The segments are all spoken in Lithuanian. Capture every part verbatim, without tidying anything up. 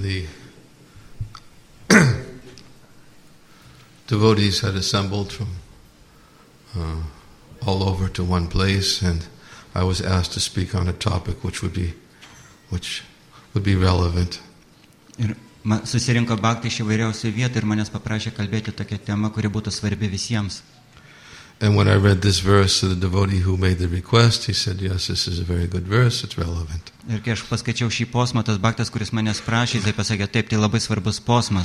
the devotees had assembled from uh, all over to one place, and I was asked to speak on a topic which would be, which would be relevant. Ir susirinko bhaktai iš įvairiausių vietų ir manęs paprašė kalbėti tokią temą, kuri būtų svarbi visiems. And when I read this verse to the devotee who made the request, he said, yes, this is a very good verse, it's relevant. Ir kai aš paskaičiau šį posmą, tas bhaktas, kuris manęs prašė, jisai pasakė, taip, tai labai svarbus posmas.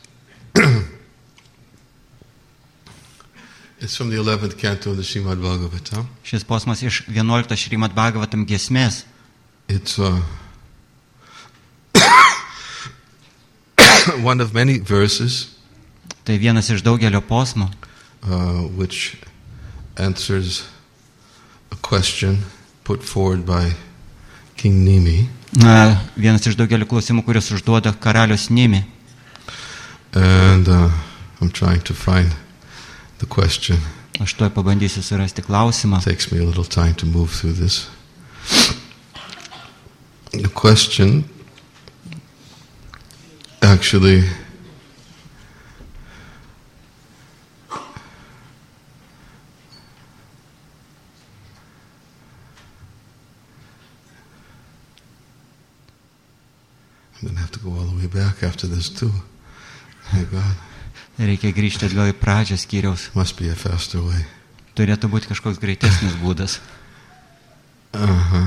It's from the eleventh canto of the Srimad Bhagavatam. Šis posmas iš vienuolikto Srimad Bhagavatam giesmės. It's uh, one of many verses. Tai vienas iš daugelio posmų, uh, which answers a question put forward by King Nimi. Na, vienas iš daugelio klausimų, kuriuos užduoda karalius Nimi. And uh, I'm trying to find the question. Aš tuoj pabandysiu surasti klausimą. It takes me a little time to move through this. The question actually I'm going to have to go all the way back after this too. My God. Reikia grįžti atgal į pradžią skyriaus. Must be a faster way. Turėtų būti kažkoks greitesnis būdas. Uh-huh.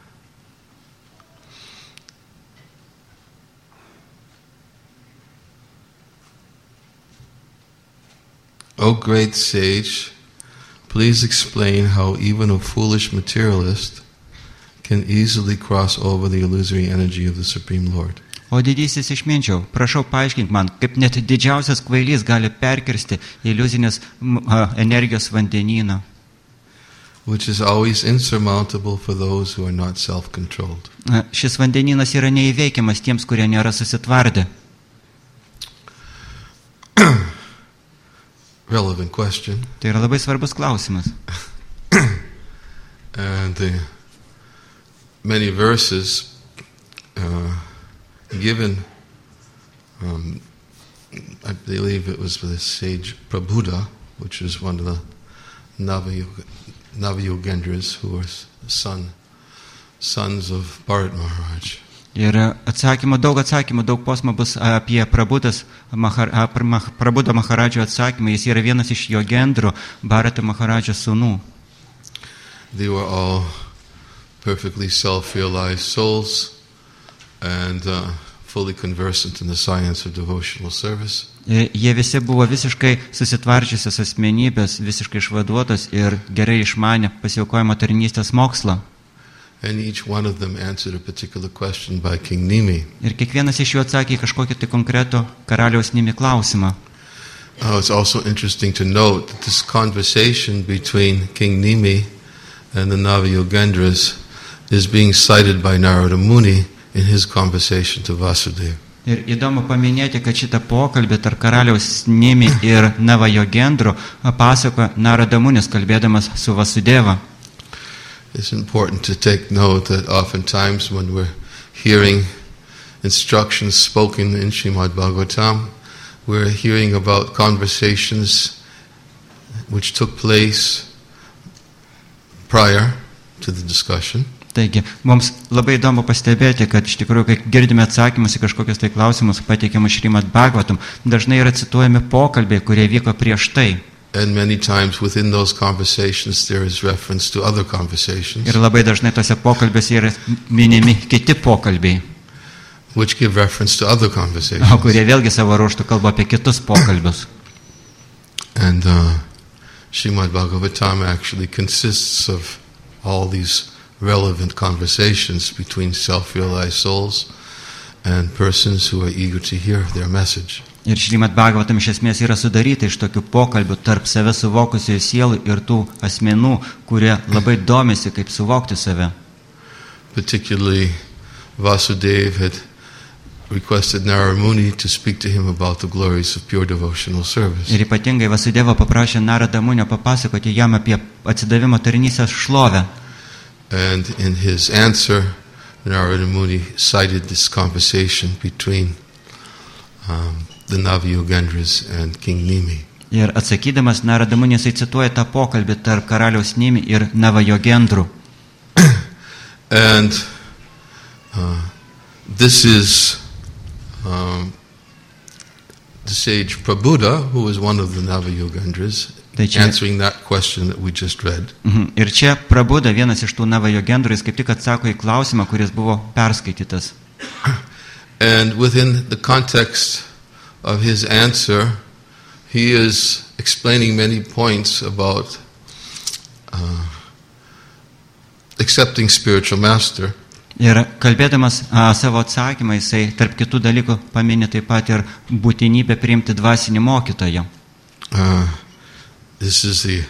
O great sage, please explain how even a foolish materialist can easily cross over the illusory energy of the Supreme Lord. O didysis išminčiau, prašau paaiškink man, kaip net didžiausias kvailys gali perkirsti iliuzinės energijos vandenyną. Which is always insurmountable for those who are not self-controlled. Šis vandenynas yra neįveikiamas tiems, kurie nėra susitvardę. Relevant question. Tai yra labai svarbus klausimas. And the many verses uh, given, um, I believe it was the sage Prabhuda, which is one of the Navayog- Navayogendras who were son, sons of Bharat Maharaj. Ir atsakymų, daug atsakymų, daug posmų bus apie Prabhudas, Mahar, Prabhuda Maharadžio atsakymą. Jis yra vienas iš Jogendrų, Bharata Maharadžio sūnų. They were all perfectly self-realized souls and uh, fully conversant in the science of devotional service. Jie visi buvo visiškai susitvarčiusios asmenybės, visiškai išvaduotos ir gerai išmanė pasiaukojimo tarnystės mokslą. And each one of them answered a particular question by King Nimi. Ir kiekvienas iš jų atsakė kažkokį tai konkretų karaliaus Nimi klausimą. Oh, it's also interesting to note that this conversation between King Nimi and the Navayogendras is being cited by Narada Muni in his conversation to Vasudeva. Ir įdomu paminėti, kad šitą pokalbį tarp karaliaus Nimi ir Navajogendrų pasako Narada Munis, kalbėdamas su Vasudeva. It's important to take note that oftentimes when we're hearing instructions spoken in Srimad Bhagavatam, we're hearing about conversations which took place prior to the discussion. Taigi, mums labai įdomu pastebėti, kad iš tikrųjų, kai girdime atsakymus į kažkokius tai klausimus pateikiamus Srimad Bhagavatam, dažnai yra cituojami pokalbiai, kurie vyko prieš tai. And many times within those conversations there is reference to other conversations. Ir labai dažnai tose pokalbiuose yra minimi kiti pokalbiai, which give reference to other conversations. O kurie vėlgi savo ruožtu kalba apie kitus pokalbius. And uh, Srimad Bhagavatam actually consists of all these relevant conversations between self-realized souls and persons who are eager to hear their message. Ir Srimad Bhagavatam iš esmės yra sudaryta iš tokių pokalbių tarp save suvokusių sielų ir tų asmenų, kurie labai domisi, kaip suvokti save. Particularly Vasudeva had requested Narada Muni to speak to him about the glories of pure devotional service. Ir ypatingai Vasudeva paprašė Narada Munio papasakoti jam apie atsidavimo tarnystės šlovę. And in his answer, Narada Muni cited this conversation between um, the Navayogendras and King Nimi. Ir atsakydamas Narada Muni jisai cituoja tą pokalbį tarp karaliaus Nimi ir Navajogendrų. And uh, this is um, the sage Prabuddha, who was one of the Navayogendras, answering that question that we just read. Mhm. Ir čia Prabuddha, vienas iš tų Navajogendrų, jis kaip tik atsako į klausimą, kuris buvo perskaitytas. And within the context of his answer, he is explaining many points about uh, accepting spiritual master. Ir kalbėdamas a, savo atsakymą, jisai tarp kitų dalykų paminė taip pat ir būtinybę priimti dvasinį mokytoją. Uh, this is the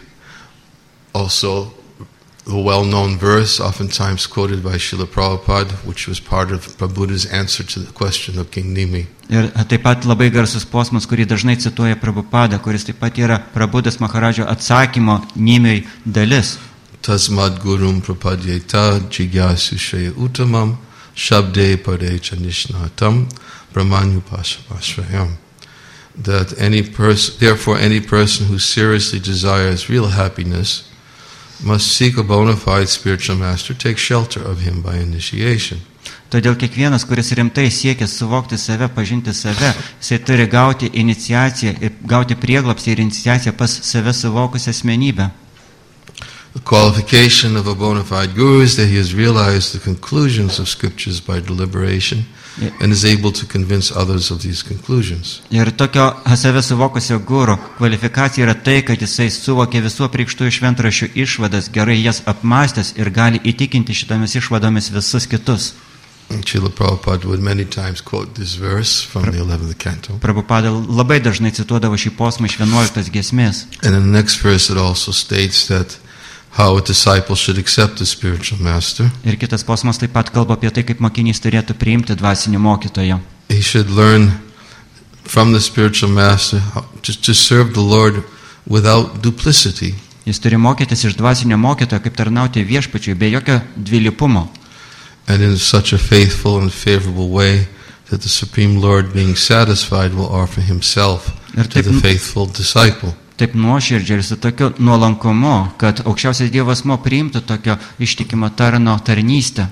also the well-known verse, oftentimes quoted by Srila Prabhupada, which was part of Prabhuda's answer to the question of King Nimi. Ir taip pat labai garsus posmas, kurį dažnai cituoja Prabhupada, kuris taip pat yra Prabhudas Maharadžo atsakymo Nimiui dalis. Tasmad gurum prapadyeta jigyasu shaya uttamam shabde padecha nishnatam brahmanyupashrayam. That any person, therefore any person who seriously desires real happiness must seek a bona fide spiritual master, take shelter of him by initiation. Todėl kiekvienas, kuris rimtai siekia suvokti save, pažinti save, jisai turi gauti iniciaciją ir gauti prieglobstį ir iniciaciją pas save suvokusią asmenybę. The qualification of a bona fide guru is that he has realized the conclusions of scriptures by deliberation and is able to convince others of these conclusions. Ir tokio save suvokusio guru kvalifikacija yra tai, kad jisai suvokė visų apreikštųjų šventraščių išvadas, gerai jas apmąstęs ir gali įtikinti šitomis išvadomis visus kitus. Srila Prabhupada would many times quote this verse from the eleventh canto. Prabhupada labai dažnai cituodavo šį posmą iš vienuoliktos giesmės. And in the next verse it also states that how a disciple should accept a spiritual master. Ir kitas posmas taip pat kalba apie tai, kaip mokinys turėtų priimti dvasinį mokytoją. He should learn from the spiritual master how to, to serve the Lord without duplicity. Jis turi mokytis iš dvasinio mokytojo, kaip tarnauti viešpačiui, be jokio dvilypumo. And in such a faithful and favorable way that the Supreme Lord, being satisfied, will offer himself to the faithful disciple. Taip nuoširdžiai ir su tokiu nuolankumu, kad aukščiausias Dievas mo priimtų tokio ištikimo tarno tarnystę.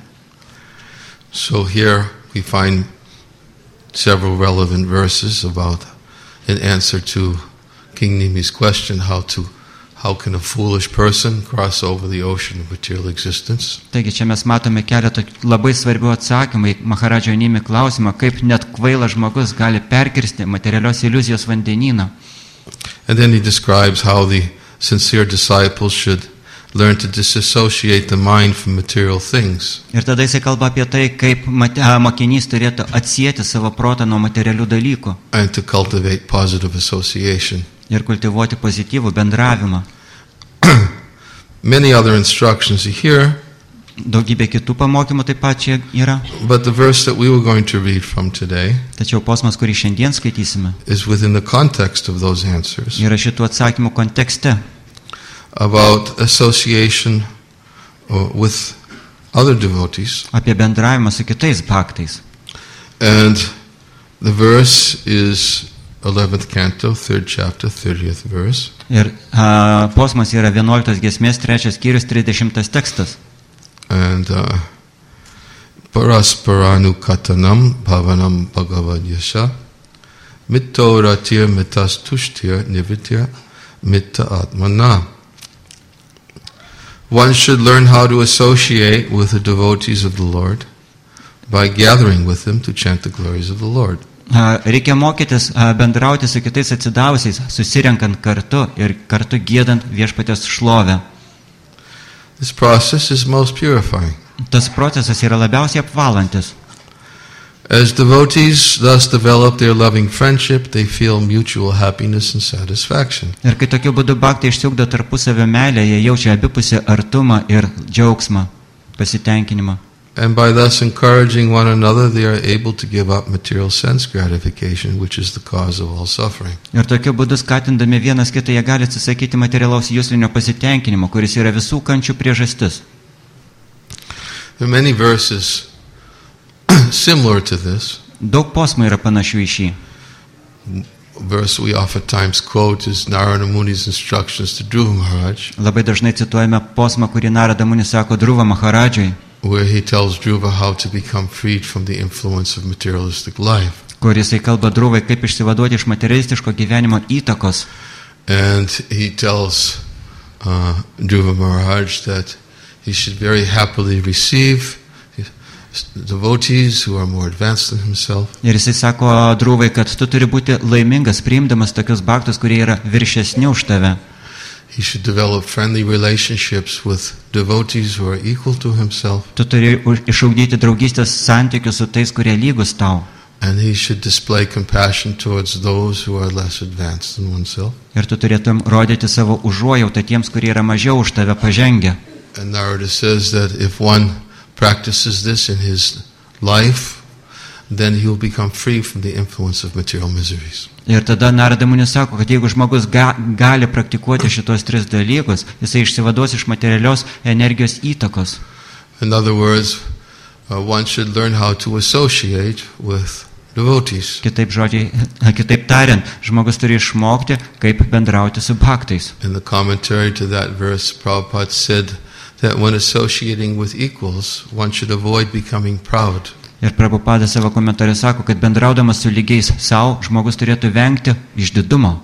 So here we find several relevant verses about an answer to King Nimi's question, how to how can a foolish person cross over the ocean of material existence. Taigi čia mes matome keletą labai svarbių atsakymų į Maharadžo Nimi klausimą, kaip net kvailas žmogus gali perkirsti materialios iliuzijos vandenyną. And then he describes how the sincere disciples should learn to disassociate the mind from material things. Ir tada jisai kalba apie tai, kaip mokinys turėtų atsieti savo protą nuo materialių dalykų. And to cultivate positive association. Ir kultivuoti pozityvų bendravimą. Many other instructions are here. Daugybė kitų pamokymų taip pat čia yra. But the verse that we were going to read from today Tačiau posmas, kurį šiandien skaitysime, is within the context of those answers. Yra šitų atsakymų kontekste. About association with other devotees. Apie bendravimą su kitais bhaktais. And the verse is eleventh canto, third chapter, thirtieth verse. Ir uh, posmas yra vienuoliktos giesmės, trečias skyrius, trisdešimtas tekstas. And uh, parasparanu katanam bhavanam bhagavadyasha mitto ratir mitas tushtir nivitya mitta atmana. One should learn how to associate with the devotees of the Lord by gathering with them to chant the glories of the Lord. Uh, reikia mokytis uh, bendrauti su kitais atsidavusiais, susirenkant kartu ir kartu giedant viešpaties šlovę. This process is most purifying. Tas procesas yra labiausiai apvalantis. As devotees thus develop their loving friendship, they feel mutual happiness and satisfaction. Ir kai tokiu būdu bhaktai išsiugdo tarpusavio meilę, jie jaučia abipusį artumą ir džiaugsmą, pasitenkinimą. And by thus encouraging one another, they are able to give up material sense gratification, which is the cause of all suffering. Ir tokiu būdu skatindami vienas kitą, jie gali atsisakyti materialaus juslinio pasitenkinimo, kuris yra visų kančių priežastis. There are many verses similar to this. Daug posmų yra panašių į šį. Verse we oftentimes quote is Narada Muni's instructions to Dhruva Maharaj. Labai dažnai cituojame posmą, kurį Narada Muni sako Dhruva Maharadžui, Where he tells Dhruva how to become freed from the influence of materialistic life. kur jisai kalba Dhruvai, kaip išsivaduoti iš materialistiško gyvenimo įtakos. And he tells uh, Dhruva Maharaj that he should very happily receive devotees who are more advanced than himself. Ir jisai sako Dhruvai, kad tu turi būti laimingas priimdamas tokius bhaktus, kurie yra viršesni už tave. He should develop friendly relationships with devotees who are equal to himself. Tu turi išaugdyti draugystės santykius su tais, kurie lygus tau. And he should display compassion towards those who are less advanced than oneself. Ir tu turėtum rodyti savo užuojautą tiems, kurie yra mažiau už tave pažengę. And Narada says that if one practices this in his life, then he will become free from the influence of material miseries. Ir tada Narada Muni sako, kad jeigu žmogus ga, gali praktikuoti šitos tris dalykus, jisai išsivaduos iš materialios energijos įtakos. In other words, uh, one should learn how to associate with devotees. Kitaip žodžiai, kitaip tariant, žmogus turi išmokti, kaip bendrauti su bhaktais. In the commentary to that verse, Prabhupada said that when associating with equals, one should avoid becoming proud. Ir Prabhupada savo komentare sako, kad bendraudamas su lygiais savo, žmogus turėtų vengti išdidumo.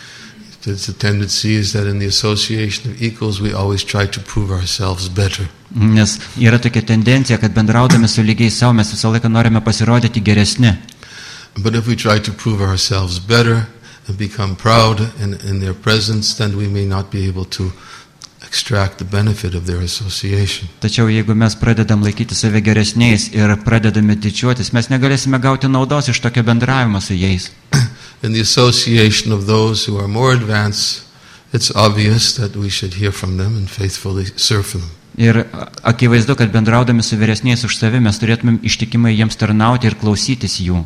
The tendency is that in the association of equals, we always try to prove ourselves better. Nes yra tokia tendencija, kad bendraudami su lygiais savo, mes visą laiką norime pasirodyti geresni. But if we try to prove ourselves better and become proud in, in their presence, then we may not be able to extract the benefit of their association. Tačiau jeigu mes pradedam laikyti save geresniais ir pradedame didžiuotis, mes negalėsime gauti naudos iš tokio bendravimo su jais. In the association of those who are more advanced, it's obvious that we should hear from them and faithfully serve them. Ir akivaizdu, kad bendraudami su vyresniais už save, mes turėtumėm ištikimai jiems tarnauti ir klausytis jų.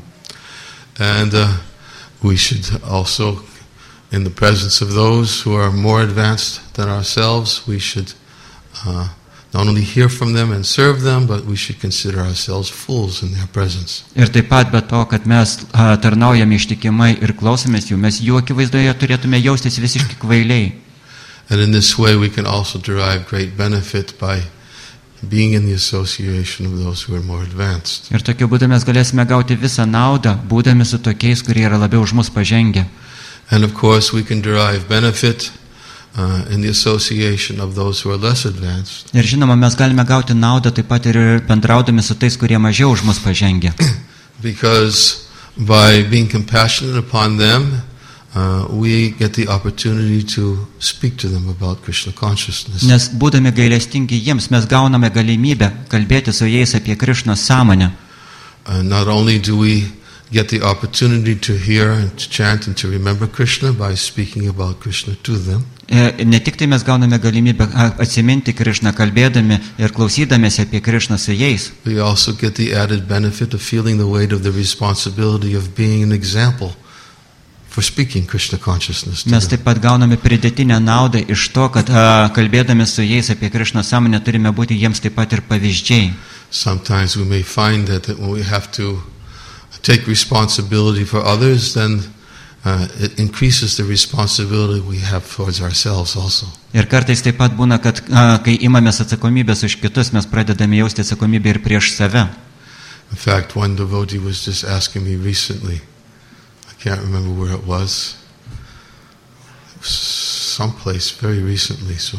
And uh, we should also, in the presence of those who are more advanced than ourselves, we should uh, not only hear from them and serve them, but we should consider ourselves fools in their presence. Ir taip pat be to, kad mes a, tarnaujame ištikimai ir klausomės jų, mes jų akivaizdoje turėtume jaustis visiškai kvailiai. And in this way we can also derive great benefit by being in the association of those who are more advanced. Ir tokiu būdu mes galėsime gauti visą naudą, būdami su tokiais, kurie yra labiau už mus pažengę. And of course we can derive benefit uh, in the association of those who are less advanced. Ir žinoma, mes galime gauti naudą taip pat ir bendraudami su tais, kurie mažiau už mus pažengę. Because by being compassionate upon them, uh, we get the opportunity to speak to them about Krishna consciousness. Nes būdami gailestingi jiems, mes gauname galimybę kalbėti su jais apie Krišnos sąmonę. Uh, not only do we get the opportunity to hear and to chant and to remember Krishna by speaking about Krishna to them. Ne tik tai mes gauname galimybę atsiminti Krišną, kalbėdami ir klausydamėsi apie Krišną su jais. We also get the added benefit of feeling the weight of the responsibility of being an example for speaking Krishna consciousness to Mes them. taip pat gauname pridėtinę naudą iš to, kad a, kalbėdami su jais apie Krišną sąmonę turime būti jiems taip pat ir pavyzdžiai. Sometimes we may find that when we have to take responsibility for others, then uh, it increases the responsibility we have towards ourselves also. Ir kartais taip pat būna, kad a, kai imamės atsakomybės už kitus, mes pradedame jausti atsakomybę ir prieš save. In fact, one devotee was just asking me recently, I can't remember where it was, it was someplace very recently, so.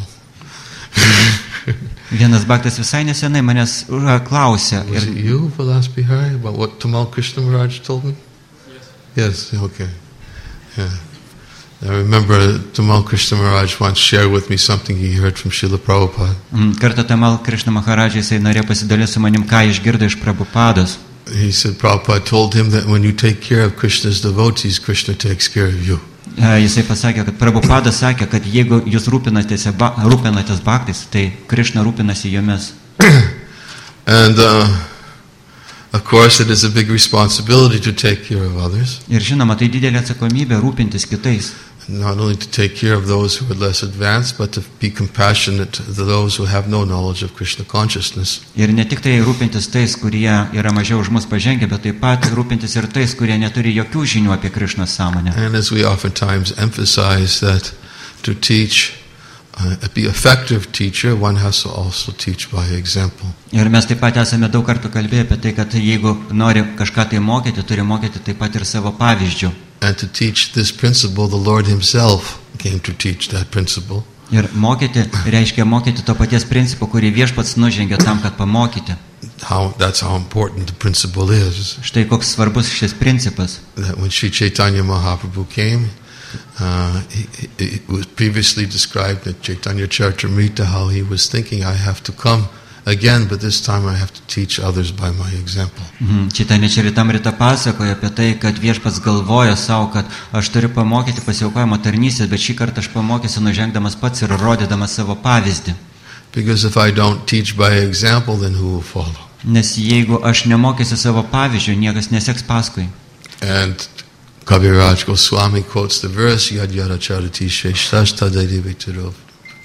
Vienas bhaktas visai nesenai manęs a, klausė. Was it you, Vilas Bihari, about what Tamal Krishna Maharaj told me? Yes. Yes, okay. Yeah. I remember Tamal Krishna Maharaj once shared with me something he heard from Srila Prabhupada. Kartą Tamal Krishna Maharaj jisai norėjo pasidalyti su manim, ką išgirdo iš Prabhupados. He said Prabhupada told him that when you take care of Krishna's devotees, Krishna takes care of you. Jisai pasakė, kad Prabhupada sakė, kad jeigu jūs rūpinatės, rūpinatės bhaktais, tai Krishna rūpinasi jomis. And uh, of course it is a big responsibility to take care of others. Ir žinoma, tai didelė atsakomybė rūpintis kitais. not only to take care of those who are less advanced, but to be compassionate to those who have no knowledge of Krishna consciousness. Ir ne tik tai rūpintis tais, kurie yra mažiau už mus pažengę, bet taip pat rūpintis ir tais, kurie neturi jokių žinių apie Krišnos sąmonę. And as we oftentimes emphasize that to teach, uh, be effective teacher, one has to also teach by example. Ir mes taip pat esame daug kartų kalbėję apie tai, kad jeigu nori kažką tai mokyti, turi mokyti taip pat ir savo pavyzdžių. And to teach this principle, the Lord himself came to teach that principle. Ir mokyti reiškia mokyti to paties principo, kurį Viešpats nužengė tam, kad pamokyti. How, that's how important the principle is. Štai koks svarbus šis principas. That when Sri Chaitanya Mahaprabhu came, uh, it, it was previously described in Chaitanya Charitamrita how he was thinking, I have to come again, but this time I have to teach others by my example. Chaitanya Charitamrita pasakoja apie tai, kad Viešpats galvoja savo, kad aš turiu pamokyti pasiaukojimo tarnystės, bet šį kartą aš pamokysiu nužengdamas pats ir rodydamas savo pavyzdį. Because if I don't teach by example, then who will follow? Nes jeigu aš nemokysiu savo pavyzdžių, niekas neseks paskui. And Kaviraj Goswami quotes the verse, Yad yada charati sheshtash tadaydi vitirov.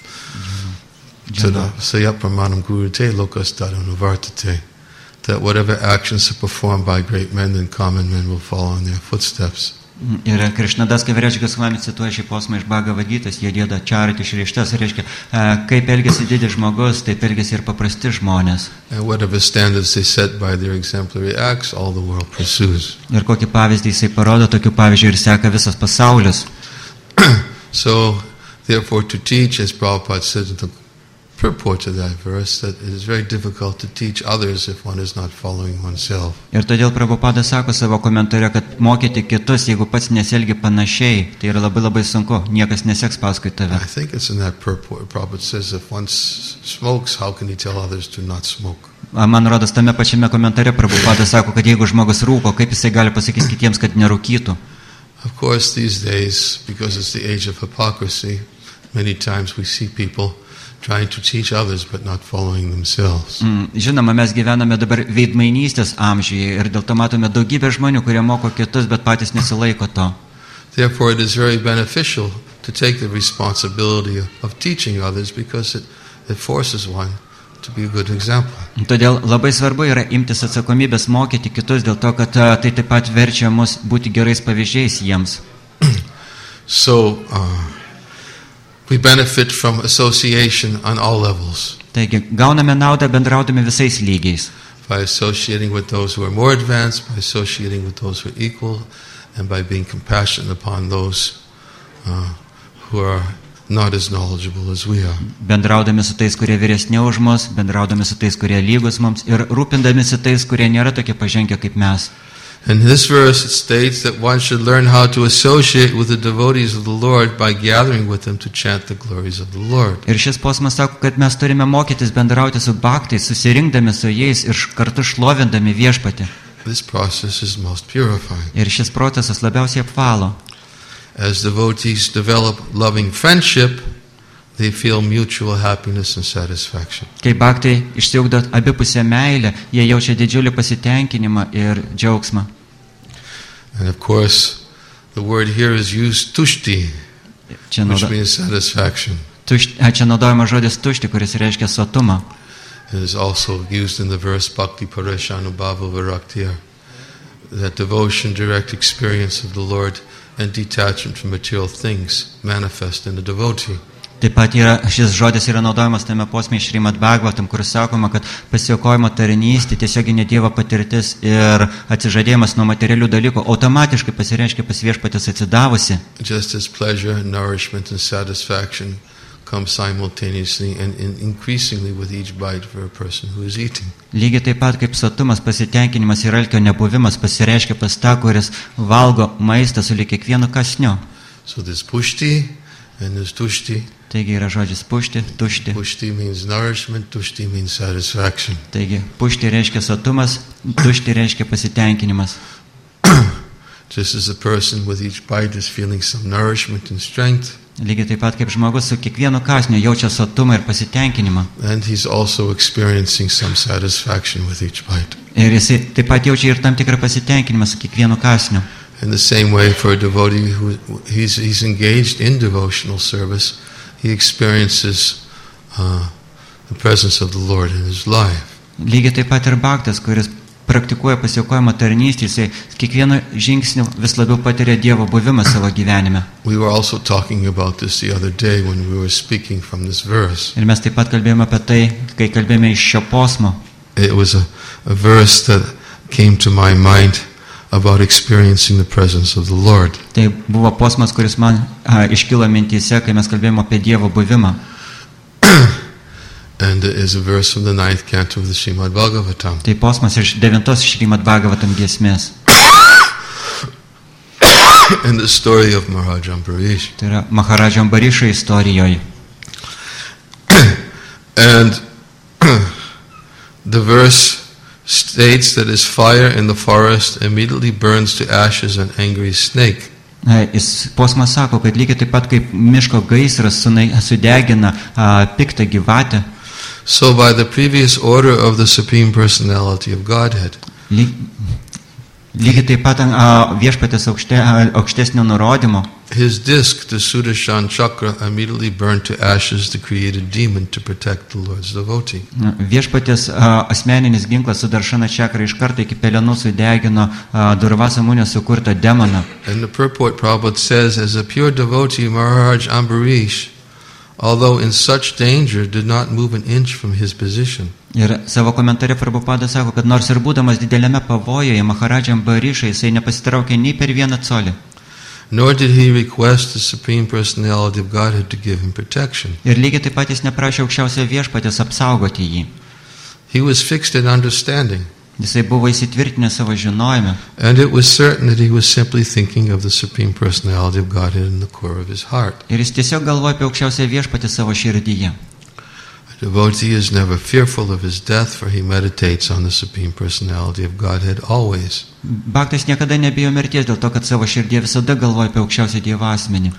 Sayapramanam gurute lokas tadanuvartate. That whatever actions are performed by great men and common men will follow in their footsteps. Ir Krišnadas Kaviraj Goswami cituoja šį posmą iš Bhagavad Gitos, jie dėda charity šrištas, reiškia, kaip elgesi didis žmogus, taip elgesi ir paprasti žmonės. And whatever standards they set by their exemplary acts, all the world pursues. Ir kokį pavyzdį jisai parodo, tokių pavyzdžių ir seka visas pasaulis. So, therefore, to teach, as Prabhupada said in the purport to that verse, that it is very difficult to teach others if one is not following oneself. Ir todėl Prabhupada sako savo komentare, kad mokyti kitus, jeigu pats nesielgi panašiai, tai yra labai labai sunku, niekas neseks paskui tave. I think it's in that purport. Prabhupada says if one smokes, how can he tell others to not smoke? Man rodos, tame pačiame komentare Prabhupada sako, kad jeigu žmogus rūko, kaip jisai gali pasakyti kitiems, kad nerūkytų. Of course, these days, because it's the age of hypocrisy, many times we see people trying to teach others but not following themselves. Mm, žinoma, mes gyvename dabar veidmainystės amžiuje ir dėl to matome daugybę žmonių, kurie moko kitus, bet patys nesilaiko to. Therefore, it is very beneficial to take the responsibility of teaching others because it, it forces one to be a good example. Todėl labai svarbu yra imtis atsakomybės mokyti kitus, dėl to, kad uh, tai taip pat verčia mus būti gerais pavyzdžiais jiems. So, uh, we benefit from association on all levels. Taigi, gauname naudą bendraudami visais lygiais. By associating with those who are more advanced, by associating with those who are equal, and by being compassionate upon those uh, who are not as knowledgeable as we are. Bendraudami su tais, kurie vyresni už mus, bendraudami su tais, kurie lygus mums ir rūpindami su tais, kurie nėra tokie pažengę kaip mes. In this verse it states that one should learn how to associate with the devotees of the Lord by gathering with them to chant the glories of the Lord. Ir šis posmas sako, kad mes turime mokytis bendrauti su bhaktais, susirinkdami su jais ir kartu šlovindami Viešpatį. This process is most purifying. Ir šis procesas labiausiai apvalo. As devotees develop loving friendship, they feel mutual happiness and satisfaction. Kai bhaktai išsiugdo abipusę meilę, jie jaučia didžiulį pasitenkinimą ir džiaugsmą. And of course, the word here is used tushti, Čia, which naudo, means satisfaction. tušti, čia naudojama žodis tušti, kuris reiškia sotumą. It is also used in the verse Bhakti Pareshanubhava Viraktir, that devotion, direct experience of the Lord, and detachment from material things manifest in the devotee. Taip pat yra, šis žodis yra naudojamas tame posme iš Šrimad Bhagavatam, kur sakoma, kad pasiaukojimo tarnystė, tiesioginė Dievo patirtis ir atsižadėjimas nuo materialių dalykų automatiškai pasireiškia pas Viešpaties atsidavusi. Just as pleasure, nourishment, and satisfaction come simultaneously and increasingly with each bite for a person who is eating. Lygiai taip pat kaip sotumas, pasitenkinimas ir alkio nebuvimas pasireiškia pas tą, kuris valgo maistą su lyg kiekvienu kąsniu. So this pushti and this tushti. Taigi yra žodis pušti, tušti. Pushti means nourishment, tushti means satisfaction. Taigi pušti reiškia sotumas, tušti reiškia pasitenkinimas. Just as a person with each bite is feeling some nourishment and strength. Lygiai taip pat kaip žmogus su kiekvienu kąsniu jaučia sotumą ir pasitenkinimą. And he's also experiencing some satisfaction with each bite. Ir jis taip pat jaučia ir tam tikrą pasitenkinimą su kiekvienu kąsniu. In the same way, for a devotee who he's, he's engaged in devotional service, he experiences uh, the presence of the Lord in his life. Lygiai taip pat ir bhaktas, kuris praktikuoja pasiaukojimo tarnystę, jisai kiekvieno žingsnio vis labiau patiria Dievo buvimą savo gyvenime. We were also talking about this the other day when we were speaking from this verse. Ir mes taip pat kalbėjome apie tai, kai kalbėjome iš šio posmo. It was a, a verse that came to my mind about experiencing the presence of the Lord. Tai buvo posmas, kuris man a, iškilo mintyse, kai mes kalbėjome apie Dievo buvimą. And it is a verse from the ninth canto of the Srimad Bhagavatam. Tai posmas iš devintos Srimad Bhagavatam giesmės. In the story of Maharaj Ambarish. Tai yra Maharadžo Ambarišo istorijoje. And the verse states that as fire in the forest immediately burns to ashes an angry snake. Jis posmas sako, kad lygiai taip pat kaip miško gaisras sudegina a, piktą gyvatę. So by the previous order of the Supreme Personality of Godhead, Lyg, lygiai taip pat a, viešpatės aukšte, a, aukštesnio nurodymo, his disc, the Sudarshan Chakra, immediately burned to ashes the created demon to protect the Lord's devotee. viešpatės a, asmeninis ginklas Sudarshana Chakra iš karto iki pelenų sudegino a, Durvasa Munio sukurtą demoną. And the purport Prabhupada says, as a pure devotee, Maharaj Ambarish, although in such danger, did not move an inch from his position. Ir savo komentare Prabhupada sako, kad nors ir būdamas dideliame pavojoje, Maharadža Ambariša jisai nepasitraukė nei per vieną colį. Nor did he request the Supreme Personality of Godhead to give him protection. Ir lygiai taip pat jis neprašė aukščiausio viešpatės apsaugoti jį. He was fixed in understanding. Jisai buvo įsitvirtinęs savo žinojime. And it was certain that he was simply thinking of the Supreme Personality of Godhead in the core of his heart. Ir jis tiesiog galvoja apie aukščiausią viešpatį savo širdyje. A devotee is never fearful of his death, for he meditates on the Supreme Personality of Godhead always. Bhaktas niekada nebijo mirties dėl to, kad savo širdyje visada galvoja apie aukščiausią Dievo asmenį.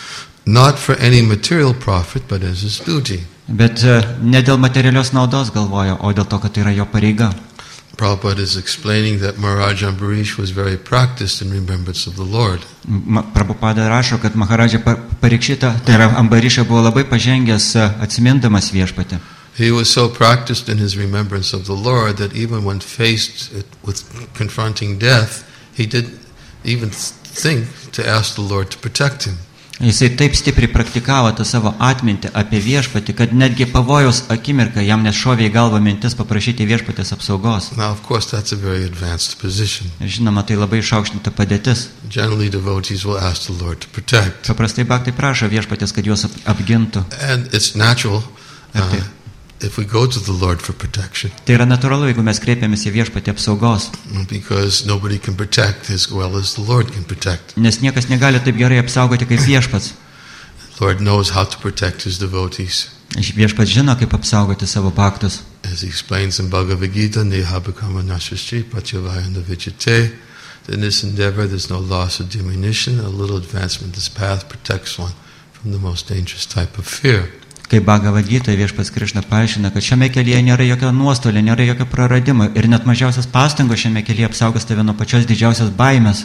Not for any material profit, but as his duty. Bet ne dėl materialios naudos galvoja, o dėl to, kad tai yra jo pareiga. Prabhupada is explaining that Maharaj Ambarish was very practiced in remembrance of the Lord. Prabhupada rašo, kad Maharadža Parikšita, tai yra Ambariša, buvo labai pažengęs atsimindamas viešpatį. He was so practiced in his remembrance of the Lord that even when faced with confronting death, he didn't even think to ask the Lord to protect him. Jisai taip stipriai praktikavo tą savo atmintį apie viešpatį, kad netgi pavojaus akimirką jam nešovė į galvą mintis paprašyti viešpatės apsaugos. Now, of course, that's a very advanced position. Žinoma, tai labai išaukštinta padėtis. Generally, devotees will ask the Lord to protect. Paprastai bhaktai prašo viešpatės, kad juos apgintų. And it's natural uh, if we go to the Lord for protection. Tai yra natūralu, jeigu mes kreipiamės į viešpatį apsaugos. Because nobody can protect as well as the Lord can protect. Nes niekas negali taip gerai apsaugoti kaip viešpats. Lord knows how to protect his devotees. Viešpats žino, kaip apsaugoti savo bhaktus. As he explains in Bhagavad Gita, Neha Bhakama Nashastri Patyavayanda Vichite, in this endeavor there's no loss or diminution, a little advancement this path protects one from the most dangerous type of fear. Kaip Bhagavad Gita viešpats Krišna paaiškina, kad šiame kelyje nėra jokio nuostolio, nėra jokio praradimo ir net mažiausias pastangos šiame kelyje apsaugos tave nuo pačios didžiausios baimės.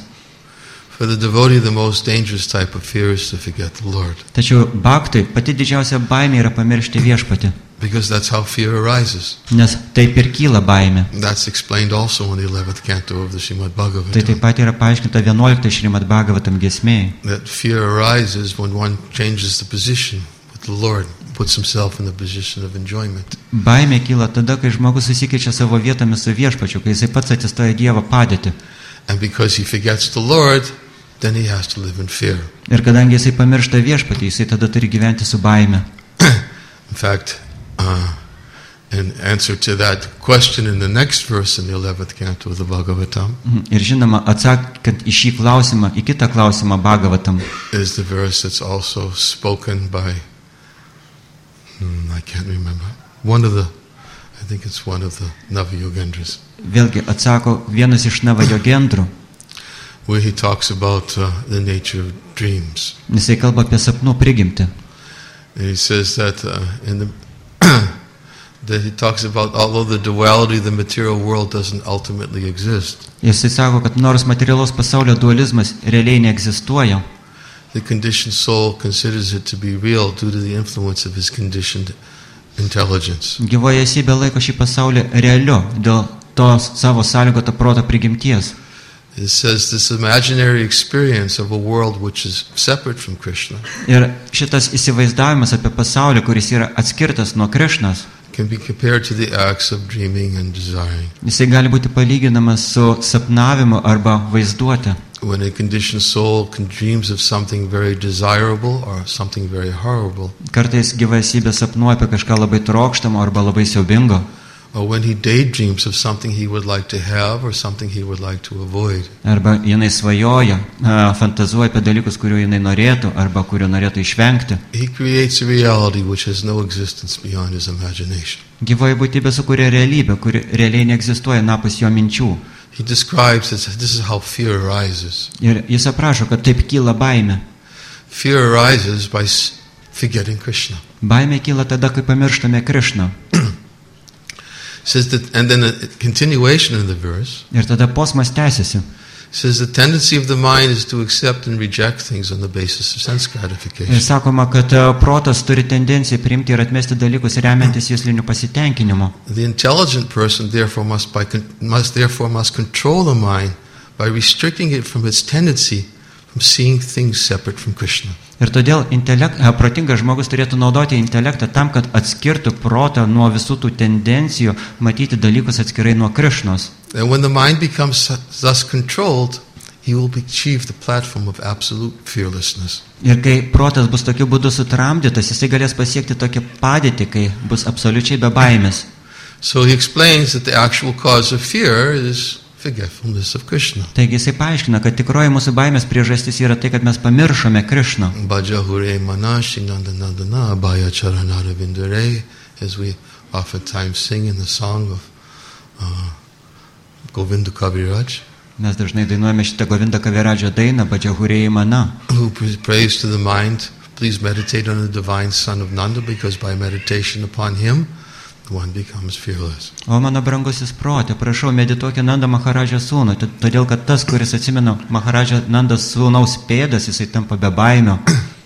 For the devotee, the most dangerous type of fear is to forget the Lord. Tačiau bhaktui pati didžiausia baimė yra pamiršti viešpatį. Because that's how fear arises. Nes taip ir kyla baimė. That's explained also in the eleventh canto of the Srimad Bhagavatam. Tai taip pat yra paaiškinta vienuoliktoje Srimad Bhagavatam giesmėje. That fear arises when one changes the position with the Lord, puts himself in the position of enjoyment. Baimė kyla tada, kai žmogus susikeičia savo vietomis su viešpačiu, kai jisai pats atsistoja Dievo padėtį. And because he forgets the Lord, then he has to live in fear. Ir kadangi jisai pamiršta viešpatį, jisai tada turi gyventi su baime. In fact, uh, in answer to that question in the next verse in the eleventh canto of the Bhagavatam, ir žinoma, atsakant į šį klausimą, į kitą klausimą Bhagavatam, is the verse that's also spoken by Hmm, I can't remember. One of the, I think it's one of the Navayogendras. Vėlgi atsako vienas iš Navayogendrų, where he talks about uh, the nature of dreams. Jisai kalba apie sapnų prigimtį. And he says that uh, in the that he talks about, although the duality, the material world doesn't ultimately exist. Jisai sako, kad nors materialaus pasaulio dualizmas realiai neegzistuoja, The conditioned soul considers it to be real due to the influence of his conditioned intelligence. gyvoji esybė laiko šį pasaulį realiu dėl tos savo sąlygoto proto prigimties. It says this imaginary experience of a world which is separate from Krishna Ir šitas įsivaizdavimas apie pasaulį, kuris yra atskirtas nuo Krišnos, can be compared to the acts of dreaming and desiring. jisai gali būti palyginamas su sapnavimu arba vaizduote. When a conditioned soul can dreams of something very desirable or something very horrible, Kartais gyva esybė sapnuoja apie kažką labai trokštamo arba labai siaubingo. or when he daydreams of something he would like to have or something he would like to avoid. Arba jinai svajoja, a, fantazuoja apie dalykus, kurių jinai norėtų arba kurių norėtų išvengti. He creates a reality which has no existence beyond his imagination. Gyvoji būtybė sukuria realybę, kuri realiai neegzistuoja napus jo minčių. He describes this, this is how fear arises. Ir jis aprašo, kad taip kyla baimė. Fear arises by s- forgetting Krishna. Baimė kyla tada, kai pamirštame Krišną. Says that, and then a continuation in the verse Ir tada posmas tęsiasi. says the tendency of the mind is to accept and reject things on the basis of sense Ir gratification. sakoma, kad a, protas turi tendenciją priimti ir atmesti dalykus remiantis jūsliniu pasitenkinimu. The intelligent person therefore must by con- must therefore must control the mind by restricting it from its tendency from seeing things separate from Krishna. Ir todėl intelekt, a, protingas žmogus turėtų naudoti intelektą tam, kad atskirtų protą nuo visų tų tendencijų matyti dalykus atskirai nuo Krišnos. And when the mind becomes thus controlled, he will achieve the platform of absolute fearlessness. Ir kai protas bus tokiu būdu sutramdytas, jisai galės pasiekti tokią padėtį, kai bus absoliučiai be baimės. So he explains that the actual cause of fear is forgetfulness of Krishna. Taigi jisai paaiškina, kad tikroji mūsų baimės priežastis yra tai, kad mes pamiršome Krišną. Bajahure manashi nandanandana abhaya charanara vindare, as we oftentimes sing in the song of uh, Govinda Kaviraj, Mes dažnai dainuojame šitą Govinda Kaviradžio dainą, Badžiahurėjai mana, who prays to the mind, please meditate on the divine son of Nanda, because by meditation upon him, one becomes fearless. O mano brangusis protė, prašau, medituok į Nanda Maharadžio sūnų, t- todėl kad tas, kuris atsimena Maharadžio Nandas sūnaus pėdas, jisai tampa be baimio.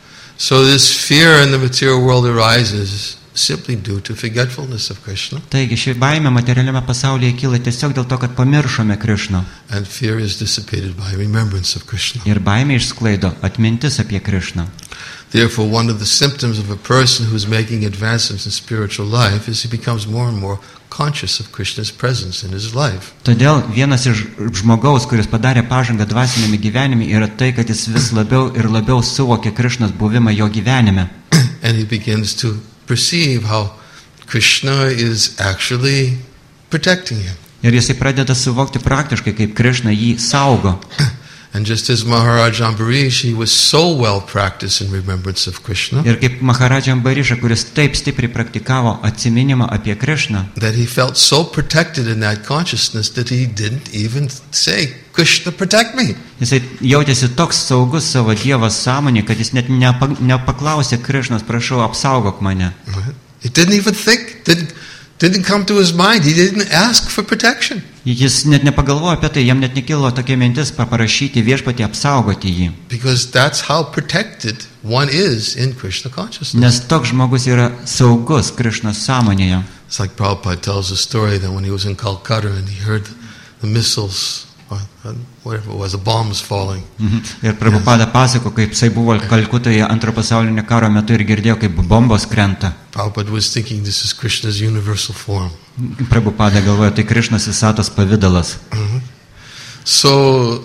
So this fear in the material world arises simply due to forgetfulness of Krishna, Taigi ši baimė materialiame pasaulyje kyla tiesiog dėl to, kad pamiršome Krišną. and fear is dissipated by remembrance of Krishna. Ir baimė išsklaido atmintis apie Krišną. Therefore, one of the symptoms of a person who is making advancements in spiritual life is he becomes more and more conscious of Krishna's presence in his life. Todėl vienas iš žmogaus, kuris padarė pažangą dvasinėme gyvenime, yra tai, kad jis vis labiau ir labiau suvokia Krišnos buvimą jo gyvenime. And he begins to perceive how Krishna is actually protecting him. Ir jisai pradeda suvokti praktiškai, kaip Krišna jį saugo. And just as Maharaj Ambarish, he was so well practiced in remembrance of Krishna Ir kaip Maharadža Ambariša, kuris taip stipriai praktikavo atsiminimą apie Krišną, that he felt so protected in that consciousness that he didn't even say, Krishna, protect me. jisai jautėsi toks saugus savo Dievo sąmonė, kad jis net nepa, nepaklausė Krišnos, prašau, apsaugok mane. He didn't even think, didn't, didn't come to his mind. He didn't ask for protection. Jis net nepagalvojo apie tai, jam net nekilo tokia mintis paprašyti viešpatį apsaugoti jį. Because that's how protected one is in Krishna consciousness. Nes toks žmogus yra saugus Krišnos sąmonėje. It's like Prabhupada tells a story that when he was in Calcutta and he heard the missiles, or whatever it was, the bombs falling. Mhm. Ir Prabhupada pasako, kaip jisai buvo Kalkutoje antro pasaulinio karo metu ir girdėjo, kaip bombos krenta. Prabhupada was thinking this is Krishna's universal form. Prabhupada galvoja, tai Krišnos visatos pavidalas. Mhm. So,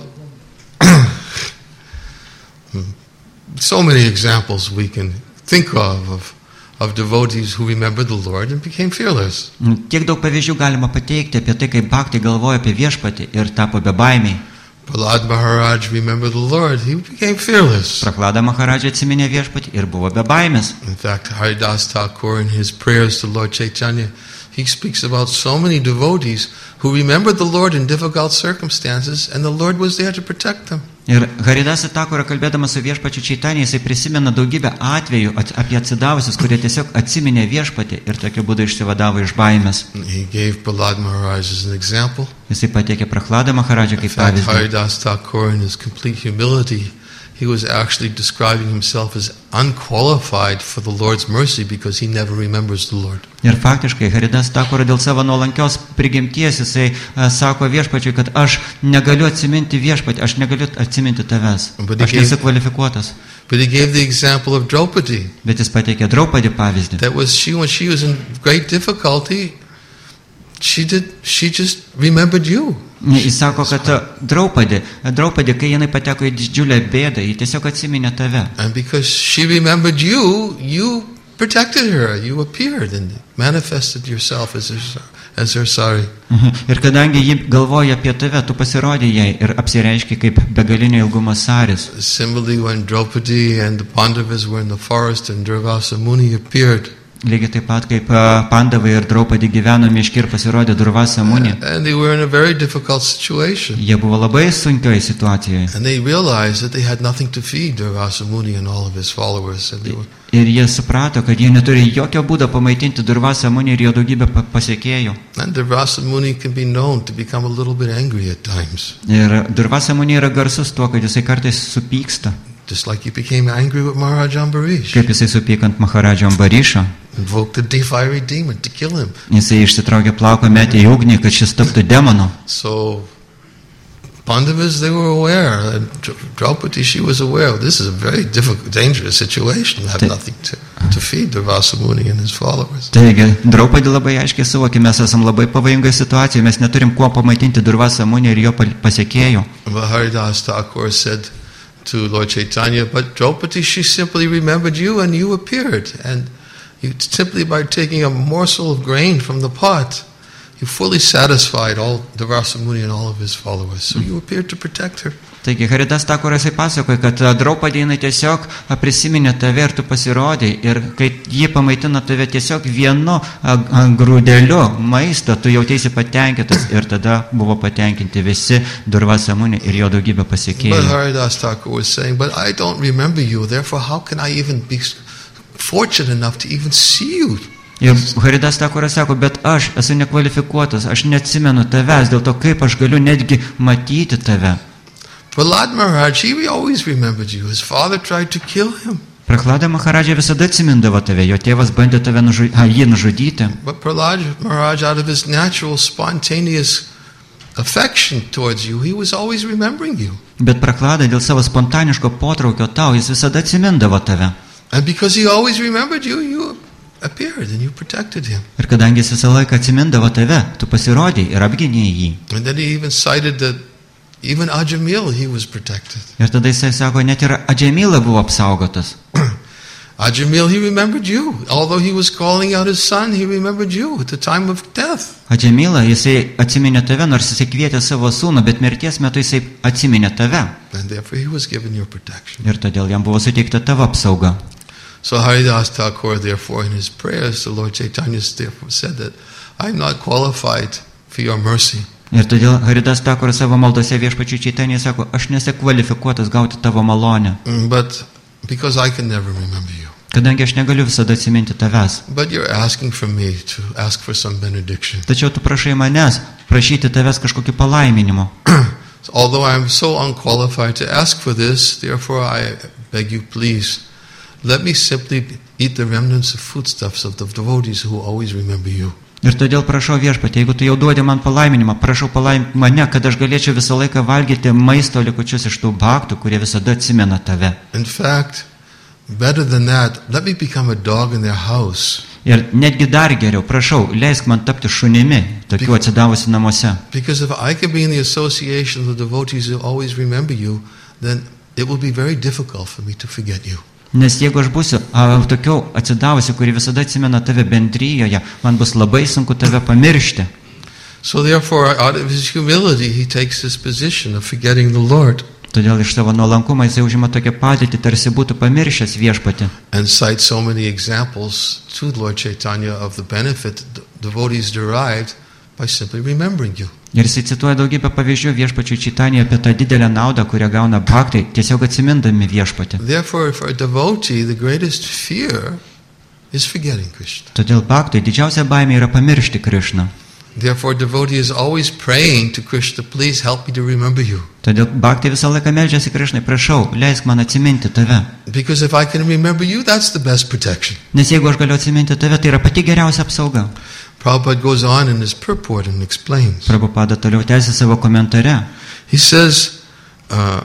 so many examples we can think of, of of devotees who remembered the Lord and became fearless. Tiek daug pavyzdžių galima pateikti apie tai, kaip Bhakti galvoja apie viešpatį ir tapo bebaimiai. Prahlad Maharaj remembered the Lord, he became fearless. Prahlada Maharadža atsiminė viešpatį ir buvo bebaimis. In fact, Haridas Thakur in his prayers to Lord Chaitanya, he speaks about so many devotees who remembered the Lord in difficult circumstances and the Lord was there to protect them. Ir Haridasa Thakura, kalbėdamas su viešpačiu Čaitanija, jisai prisimena daugybę atvejų at, apie atsidavusius, kurie tiesiog atsiminė viešpatį ir tokiu būdu išsivadavo iš baimės. He gave Prahlad Maharaj as an example. Jisai pateikė Prahladą Maharadžą In kaip fact, pavyzdį. Haridas Thakur, in his complete humility, he was actually describing himself as unqualified for the Lord's mercy because he never remembers the Lord. Ir faktiškai Haridas Thakura dėl savo nuolankios prigimties jisai a, sako viešpačiui, kad aš negaliu atsiminti viešpatį, aš negaliu atsiminti tavęs. But Aš he nesu gave- kvalifikuotas. But he gave the example of Draupadi. Bet jis pateikė Draupadį pavyzdį. That was she, when she was in great difficulty, she did, she just remembered you. Jis sako, kad a, Draupadį, Draupadį, kai jinai pateko į didžiulę bėdą, ji tiesiog atsiminė tave. And because she remembered you, you protected her. You appeared and manifested yourself as her, as her sari. Mhm. Ir kadangi ji galvoja apie tave, tu pasirodė jai ir apsireiškia kaip begalinio ilgumo saris. Similarly, when Draupadi and the Pandavas were in the forest and Durvasa Muni appeared, Lygiai taip pat kaip a, Pandavai ir Draupadį gyveno miške ir pasirodė Durvasa Muni. and they were in a very difficult situation. Jie buvo labai sunkioje situacijoje. And they realized that they had nothing to feed Durvasa Muni and all of his followers. And they were, Ir jie suprato, kad jie neturi jokio būdo pamaitinti Durvasa Muni ir jo daugybę pa- pasiekėjų. and Durvasa Muni can be known to become a little bit angry at times. Ir Durvasa Muni yra garsus tuo, kad jisai kartais supyksta, Just like he became angry with Maharaj Ambarish. kaip jisai supyko ant Maharadžio Ambarišo. Invoked the de- fiery demon to kill him. Jisai išsitraukė plauką, metė į ugnį, kad šis taptų demonu. So Pandavas, they were aware, and Dra- Draupadi, she was aware. This is a very difficult, dangerous situation. You have Ta- nothing to, to feed Durvasa Muni and his followers. Taigi, Draupadį labai aiškiai suvokė, mes esam labai pavojingoje situacijoje, mes neturim kuo pamaitinti Durvasa Muni ir jo pa- pasiekėjų. But Haridas Thakur said to Lord Chaitanya, but Draupadi, she simply remembered you and you appeared. And you, simply by taking a morsel of grain from the pot, you fully satisfied all Durvasa Muni and all of his followers. So you appeared to protect her. Taigi, Haridas Thakuras jisai pasakoja, kad a, Draupadį jinai tiesiog a, prisiminė tave ir tu pasirodai. Ir kai ji pamaitino tave tiesiog vienu a, a, grūdeliu maisto, tu jautėsi patenkintas ir tada buvo patenkinti visi Durvasa Muni ir jo daugybė But pasiekėjų. Haridas Thakur was saying, but I don't remember you, therefore how can I even be fortunate enough to even see you? Ir Haridas Thakuras sako, bet aš esu nekvalifikuotas, aš neatsimenu tavęs, dėl to kaip aš galiu netgi matyti tave. Prahlad Maharaj, he always remembered you. His father tried to kill him. Prahlada Maharadža visada atsimindavo tave, jo tėvas bandė tave nužu, a, jį nužudyti. But Prahlad Maharaj, out of his natural, spontaneous affection towards you, he was always remembering you. Bet Prahlada dėl savo spontaniško potraukio tau, jis visada atsimindavo tave. And because he always remembered you, you appeared and you protected him. Ir kadangi jis visą laiką atsimindavo tave, tu pasirodėjai ir apgynėjai jį. And then he even cited that even Ajamil, he was protected. Ir tada jisai sako, net ir Adžemila buvo apsaugotas. Ajamil, he remembered you. Although he was calling out his son, he remembered you at the time of death. Adžemila, jisai atsiminė tave, nors jisai kvietė savo sūnų, bet mirties metu jisai atsiminė tave. And therefore he was given your protection. Ir todėl jam buvo suteikta tavo apsauga. So Haridas Thakur, therefore, in his prayers, the Lord Chaitanya therefore said that I'm not qualified for your mercy. Ir todėl Haridas Thakuras savo maldose viešpačiui Čaitanijai sako, aš nesu kvalifikuotas gauti tavo malonę, Mm, But because I can never remember you. kadangi aš negaliu visada atsiminti tavęs. But you're asking for me to ask for some benediction. Tačiau tu prašai manęs prašyti tavęs kažkokį palaiminimo. So although I'm so unqualified to ask for this, therefore I beg you, please, let me simply eat the remnants of foodstuffs of the devotees who always remember you. Ir todėl prašau viešpatie, jeigu tu jau duodi man palaiminimą, prašau palaiminti mane, kad aš galėčiau visą laiką valgyti maisto likučius iš tų baktų, kurie visada atsimena tave. In fact, better than that, let me become a dog in their house. Ir netgi dar geriau, prašau, leisk man tapti šunimi, tokiu atsidavusi namuose. Because if I can be in the association of the devotees who always remember you, then it will be very difficult for me to forget you. Nes jeigu aš būsiu a, tokiu atsidavusi, kuri visada atsimena tave bendryjoje, man bus labai sunku tave pamiršti. So therefore, out of his humility, he takes this position of forgetting the Lord Todėl iš savo nuolankumo jisai užima tokią padėtį, tarsi būtų pamiršęs viešpatį. and cites so many examples to Lord Chaitanya of the benefit the devotees derived by simply remembering you. Ir jis cituoja daugybę pavyzdžių viešpačių Čaitanėje apie tą didelę naudą, kurią gauna bhaktai, tiesiog atsimindami viešpatį. Therefore, for a devotee, the greatest fear is forgetting Krishna. Todėl bhaktai didžiausia baimė yra pamiršti Krišną. Therefore, devotee is always praying to Krishna, please help me to remember you. Todėl bhaktai visą laiką meldžiasi Krišnai, prašau, leisk man atsiminti tave. Because if I can remember you, that's the best protection. Nes jeigu aš galiu atsiminti tave, tai yra pati geriausia apsauga. Prabhupada goes on in his purport and explains. Prabhupada toliau tęsia savo komentare. He says, uh,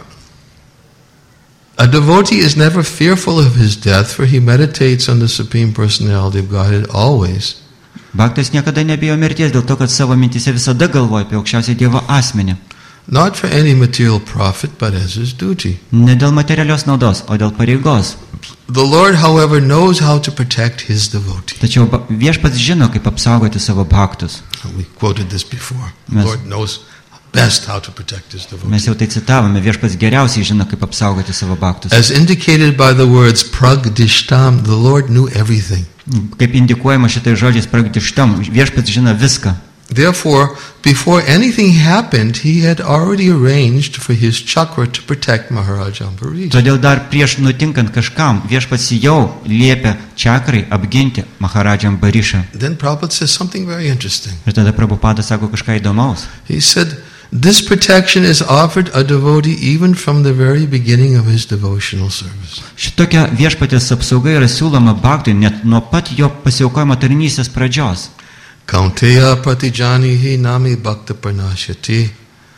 a devotee is never fearful of his death, for he meditates on the Supreme Personality of Godhead always. Bhaktas niekada nebijo mirties dėl to, kad savo mintise visada galvoja apie aukščiausią Dievo asmenį. Not for any material profit, but as his duty. Ne dėl materialios naudos, o dėl pareigos. The Lord, however, knows how to protect his devotee. Tačiau viešpats žino, kaip apsaugoti savo bhaktus. We quoted this before. The Mes- Lord knows best how to protect his devotee. Mes jau tai citavome, viešpats geriausiai žino, kaip apsaugoti savo bhaktus. As indicated by the words pragdishtam, the Lord knew everything. Kaip indikuojama šitai žodžiais pragdištam, viešpats žino viską. Therefore, before anything happened, he had already arranged for his chakra to protect Maharaj Ambarish. Todėl dar prieš nutinkant kažkam, viešpats jau liepia čakrai apginti Maharadžą Ambarišą. Then Prabhupada says something very interesting. Ir tada Prabhupada sako kažką įdomaus. He said, this protection is offered a devotee even from the very beginning of his devotional service. Šitokia viešpatės apsauga yra siūloma bhaktui net nuo pat jo pasiaukojimo tarnystės pradžios. Kaunteya pratijanihi nami bhakta pranashyati.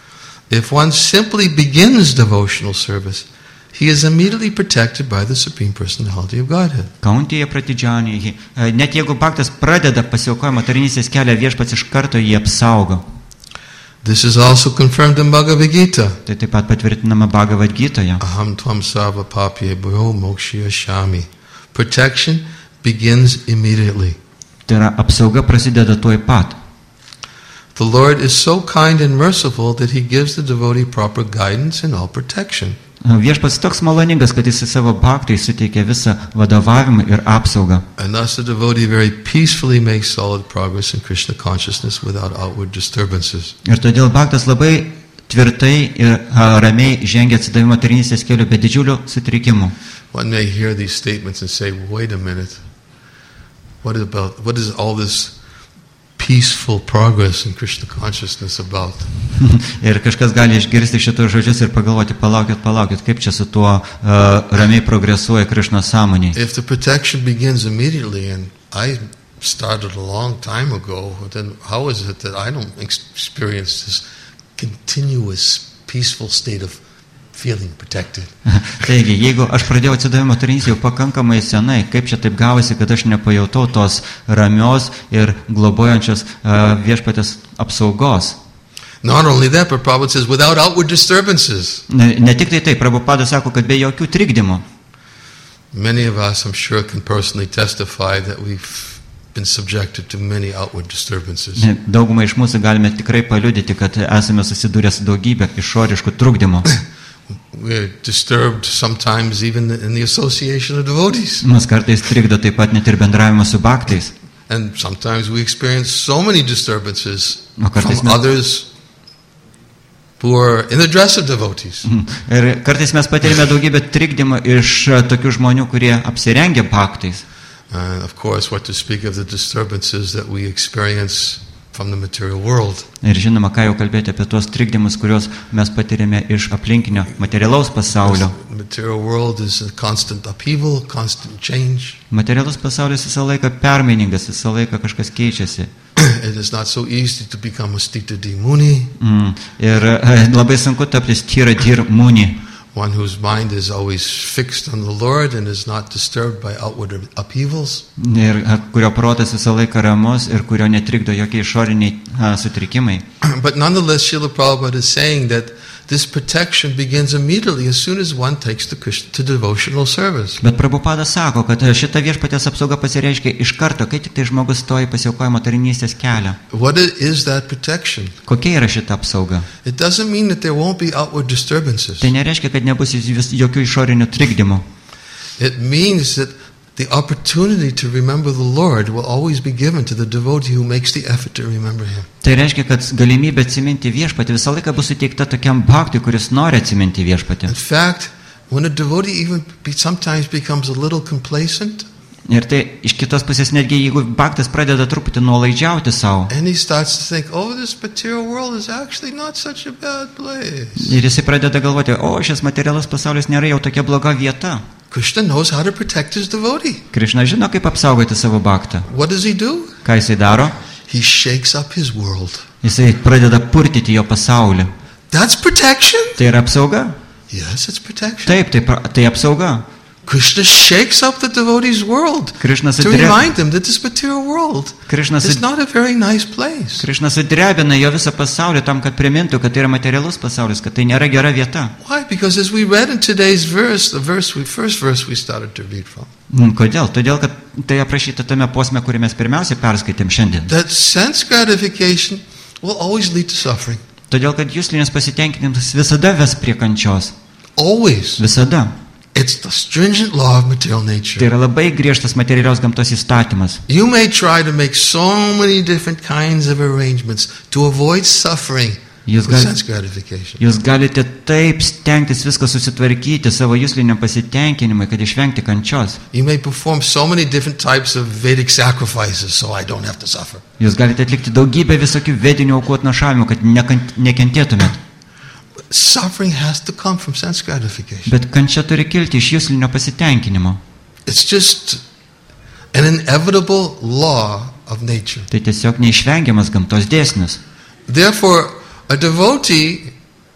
If one simply begins devotional service, he is immediately protected by the Supreme Personality of Godhead. Kauntėje pratidžianihi. Net jeigu bhaktas pradeda pasiaukojimo tarnystės kelią, viešpats iš karto jį apsaugo. This is also confirmed in Bhagavad Gita. Tai taip pat patvirtinama Bhagavad Gitoje. Aham tvam sarva papye bhyo mokshya shami. Protection begins immediately. Tai yra apsauga prasideda tuoj pat. The Lord is so kind and merciful that he gives the devotee proper guidance and all protection. Viešpats toks maloningas, kad jis savo bhaktai suteikia visą vadovavimą ir apsaugą. And thus the devotee very peacefully makes solid progress in Krishna consciousness without outward disturbances. Ir todėl bhaktas labai tvirtai ir a, ramiai žengia atsidavimo tarnystės keliu be didžiulių sutrikimų. One may hear these statements and say, wait a minute, what is about, what is all this peaceful progress in Krishna consciousness about? Ir kažkas gali išgirsti šitos žodžius ir pagalvoti, palaukit, palaukit, kaip čia su tuo uh, ramiai progresuoja Krishna sąmonė. If the protection begins immediately and I started a long time ago, then how is it that I don't experience this continuous peaceful state of feeling protected? Taigi, jeigu aš pradėjau atsidavimo tarnystę jau pakankamai senai, kaip čia taip gavosi, kad aš nepajutau tos ramios ir globojančios uh, viešpatės apsaugos. Not only that, but Prabhupada says, without outward disturbances. Ne, ne tik tai tai, Prabhupada sako, kad be jokių trikdymų. Many of us, I'm sure, can personally testify that we've been subjected to many outward disturbances. Ne, daugumai iš mūsų galime tikrai paliudyti, kad esame susidūrę su daugybė išoriškų trukdymų. We're disturbed sometimes even in the association of devotees. Mus kartais trikdo taip pat net ir bendravimas su bhaktais. And sometimes we experience so many disturbances O kartais from mes- others who are in the dress of devotees. Ir kartais mes patiriame daugybę trikdymų iš a, tokių žmonių, kurie apsirengia bhaktais. And of course, what to speak of the disturbances that we experience from the material world. Ir žinoma, ką jau kalbėti apie tuos trikdymus, kuriuos mes patiriame iš aplinkinio materialaus pasaulio. The material world is a constant upheaval, constant change. Materialus pasaulis visą laiką permainingas, visą laiką kažkas keičiasi. It is not so easy to become a Stita Di Muni, Mm. Ir e, labai sunku tapti tyra dir muni, one whose mind is always fixed on the Lord and is not disturbed by outward upheavals. ir e, kurio protas visą laiką ramus ir kurio netrikdo jokie išoriniai a, sutrikimai. But nonetheless, Srila Prabhupada is saying that this protection begins immediately as soon as one takes to, Krishna, to devotional service. Bet Prabhupada sako, kad e, šita viešpatės apsauga pasireiškia iš karto, kai tik tai žmogus stoja į pasiaukojimo tarnystės kelią. What i- is that protection? Kokia yra šita apsauga? It doesn't mean that there won't be outward disturbances. Tai nereiškia, kad nebus vis- jokių išorinių trikdymų. It means that the opportunity to remember the Lord will always be given to the devotee who makes the effort to remember Him. Tai reiškia, kad galimybė atsiminti viešpatį visą laiką bus suteikta tokiam bhaktui, kuris nori atsiminti viešpatį. In fact, when a devotee even be, sometimes becomes a little complacent, Ir tai iš kitos pusės netgi jeigu bhaktas pradeda truputį nuolaidžiauti savo. and he starts to think, oh, this material world is actually not such a bad place. Ir jisai pradeda galvoti, o šis materialus pasaulis nėra jau tokia bloga vieta. Krishna knows how to protect his devotee. Krišna žino, kaip apsaugoti savo bhaktą. What does he do? Ką jisai daro? He shakes up his world. Jisai pradeda purtyti jo pasaulį. That's protection? Tai yra apsauga? Yes, it's protection. Taip, tai, pra- tai apsauga. Krishna shakes up the devotee's world Krišna to sudrebina, remind them that this material world Krišna is sud- not a very nice place. Krišna sudrebina jo visą pasaulį tam, kad primintų, kad tai yra materialus pasaulis, kad tai nėra gera vieta. Why? Because as we read in today's verse, the verse we first verse we started to read from, Mm, Kodėl? Todėl, kad tai aprašyta tame posme, kurį mes pirmiausiai perskaitėm šiandien. that sense gratification will always lead to suffering. Todėl, kad jūslinis pasitenkinimas visada ves prie kančios. Always. Visada. It's the stringent law of material Tai nature. yra labai griežtas materialios gamtos įstatymas. You may try to make so many different kinds of arrangements to avoid suffering Jūs, with gal, sense gratification. jūs galite taip stengtis viską susitvarkyti savo jūsliniam pasitenkinimui, kad išvengti kančios. You may perform so many different types of Vedic sacrifices so I don't have to suffer. Jūs galite atlikti daugybę visokių vedinių aukų atnašavimų, kad nekant, nekentėtumėt. Suffering has to come from sense gratification. Bet kančia turi kilti iš jūslinio pasitenkinimo. It's just an inevitable law of nature. Tai tiesiog neišvengiamas gamtos dėsnis. Therefore, a devotee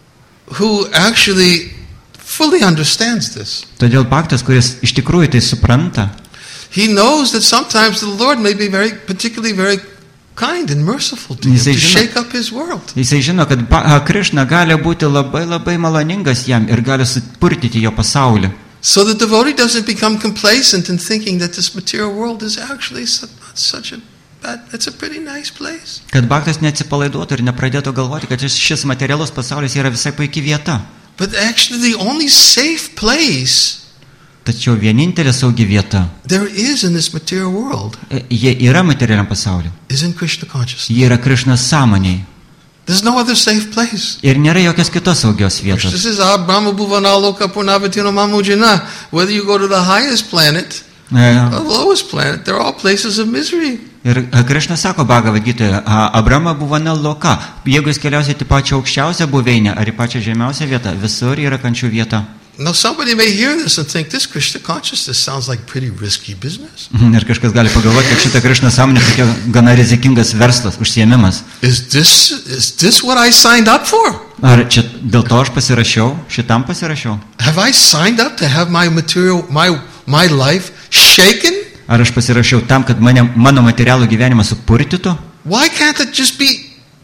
who actually fully understands this, Todėl bhaktas, kuris iš tikrųjų tai supranta, he knows that sometimes the Lord may be very, particularly very kind and merciful to him Jisai to žino- shake up his world. jisai žino, kad Ba- a, Krišna gali būti labai labai maloningas jam ir gali supurtyti jo pasaulį. So the devotee doesn't become complacent in thinking that this material world is actually su- not such a bad, it's a pretty nice place. Kad bhaktas neatsipalaiduotų ir nepradėtų galvoti, kad šis, šis materialus pasaulis yra visai puikia vieta. But actually the only safe place Tačiau vienintelė saugi vieta, there is in this material world e, jie yra materialiam pasauliu. is in Krishna consciousness. Jie yra Krišnos sąmoniai. There's no other safe place. Ir nėra jokios kitos saugios vietos. This is our Brahma Bhuvanaloka Purnavatino Mamujana. Whether you go to the highest planet E, or the lowest planet, they're all places of misery. Ir e, Krišna sako Bhagavad Gitoje, Abrama buvo neloka. Jeigu jūs keliausite į pačią aukščiausią buveinę ar į pačią žemiausią vietą, visur yra kančių vieta. Now somebody may hear this and think this Krishna consciousness sounds like pretty risky business. Ir kažkas gali pagalvoti, kad šita Krišna sąmonė tokia gana rizikingas verslas, užsiėmimas. Is this is this what I signed up for? Ar čia dėl to aš pasirašiau, šitam pasirašiau? Have I signed up to have my material my my life shaken? Ar aš pasirašiau tam, kad mane, mano materialų gyvenimą supurtytų? Why can't it just be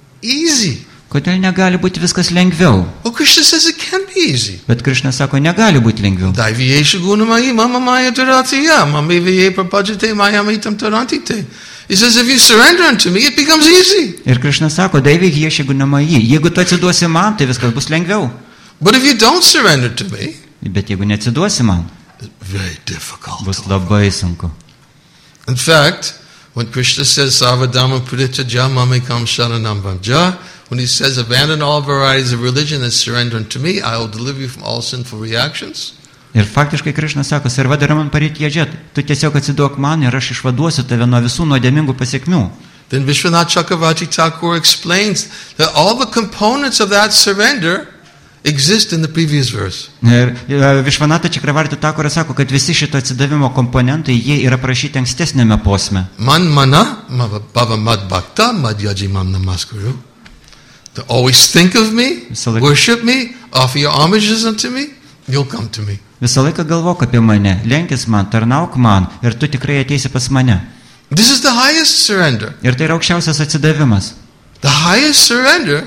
easy? Kodėl negali būti viskas lengviau? Well, Krishna says it can be easy. Bet Krišna sako, negali būti lengviau. Daiviyesha gunamayi mama maya taratiya mami viye prapajate mayamitam tarantite. He says if you surrender unto me, it becomes easy. Ir Krišna sako, Daivik jeigu namai, jeigu tu atsiduosi man, tai viskas bus lengviau. But if you don't surrender to me, Bet jeigu neatsiduosi man, it's very difficult. bus labai sunku. In fact, when Krishna says Savadama Purita Jamamikam Sharanam Vamja, when he says abandon all varieties of religion and surrender unto me, I will deliver you from all sinful reactions. Ir faktiškai Krišna sako, Sarvadaraman paritiežė, tu tiesiog atsiduok man ir aš išvaduosiu tave nuo visų nuodėmingų pasiekmių. Then Vishwanath Chakravarti Thakur explains that all the components of that surrender exist in the previous verse. Ir Višvanata Čakravarti Thakuras sako, kad visi šito atsidavimo komponentai, jie yra prašyti ankstesnėme posme. Man mana bhava mad bhakta mad yajimam namaskuru. To always think of me, Visą laiką- worship me, offer your homages unto me, you'll come to me. Visą laiką galvok apie mane, lenkis man, tarnauk man ir tu tikrai ateisi pas mane. This is the highest surrender. Ir tai yra aukščiausias atsidavimas. The highest surrender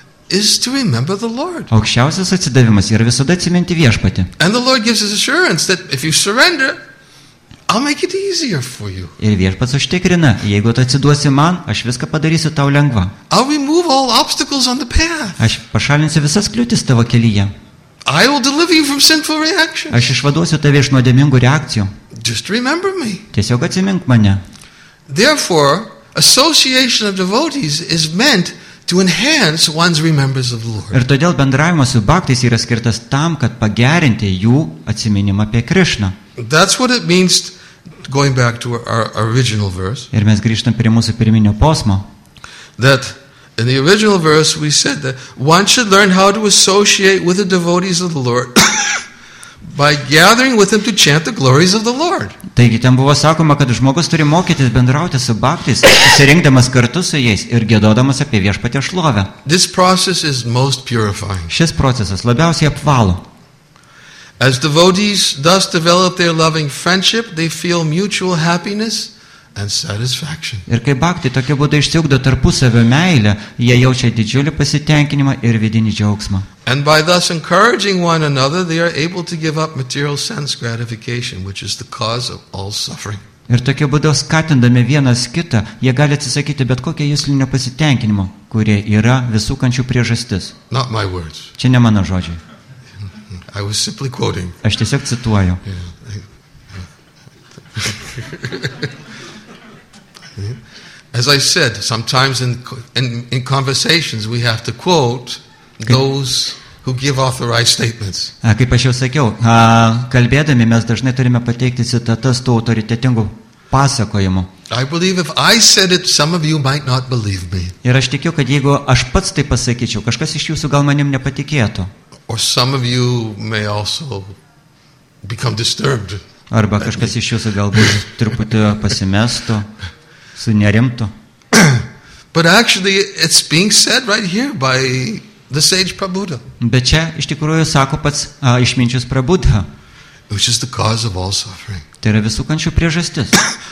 is to remember the Lord. Aukščiausias atsidavimas yra visada atsiminti viešpatį. And the Lord gives us assurance that if you surrender, I'll make it easier for you. Ir viešpats užtikrina, jeigu tu atsiduosi man, aš viską padarysiu tau lengva. I'll remove all obstacles on the path. Aš pašalinsiu visas kliūtis tavo kelyje. I will deliver you from sinful reactions. Aš išvaduosiu tave iš nuodėmingų reakcijų. Just remember me. Tiesiog atsimink mane. Therefore, association of devotees is meant to enhance one's remembrance of the Lord. Ir todėl bendravimas su bhaktais yra skirtas tam, kad pagerinti jų atsiminimą apie Krišną. That's what it means, going back to our, our original verse. Ir mes grįžtam prie mūsų pirminio posmo. That in the original verse we said that one should learn how to associate with the devotees of the Lord by gathering with them to chant the glories of the Lord. Taigi ten buvo sakoma, kad žmogus turi mokytis bendrauti su bhaktais, susirinkdamas kartu su jais ir giedodamas apie Viešpaties šlovę. This process is most purifying. Šis procesas labiausiai apvalo. As devotees thus develop their loving friendship, they feel mutual happiness and satisfaction. Ir kai bhaktai tokia būdu išsiugdo tarpusavio meilę, jie jaučia didžiulį pasitenkinimą ir vidinį džiaugsmą. And by thus encouraging one another, they are able to give up material sense gratification, which is the cause of all suffering. Ir tokia būdu skatindami vienas kitą, jie gali atsisakyti bet kokio juslinio pasitenkinimo, kurie yra visų kančių priežastis. Not my words. Čia ne mano žodžiai. I was simply quoting. Aš tiesiog cituoju. As I said, sometimes in, in, in conversations we have to quote those who give authorized statements. Kaip aš jau sakiau, kalbėdami mes dažnai turime pateikti citatas tų autoritetingų pasakojimų. I believe if I said it, some of you might not believe me. Ir aš tikiu, kad jeigu aš pats tai pasakyčiau, kažkas iš jūsų gal manim nepatikėtų. Or some of you may also become disturbed. Arba kažkas iš jūsų galbūt truputį pasimestų, sunerimtų. But actually it's being said right here by the sage Prabhupada. Bet čia iš tikrųjų sako pats a, išminčius Prabhupada. Which is the cause of all suffering. Tai yra visų kančių priežastis.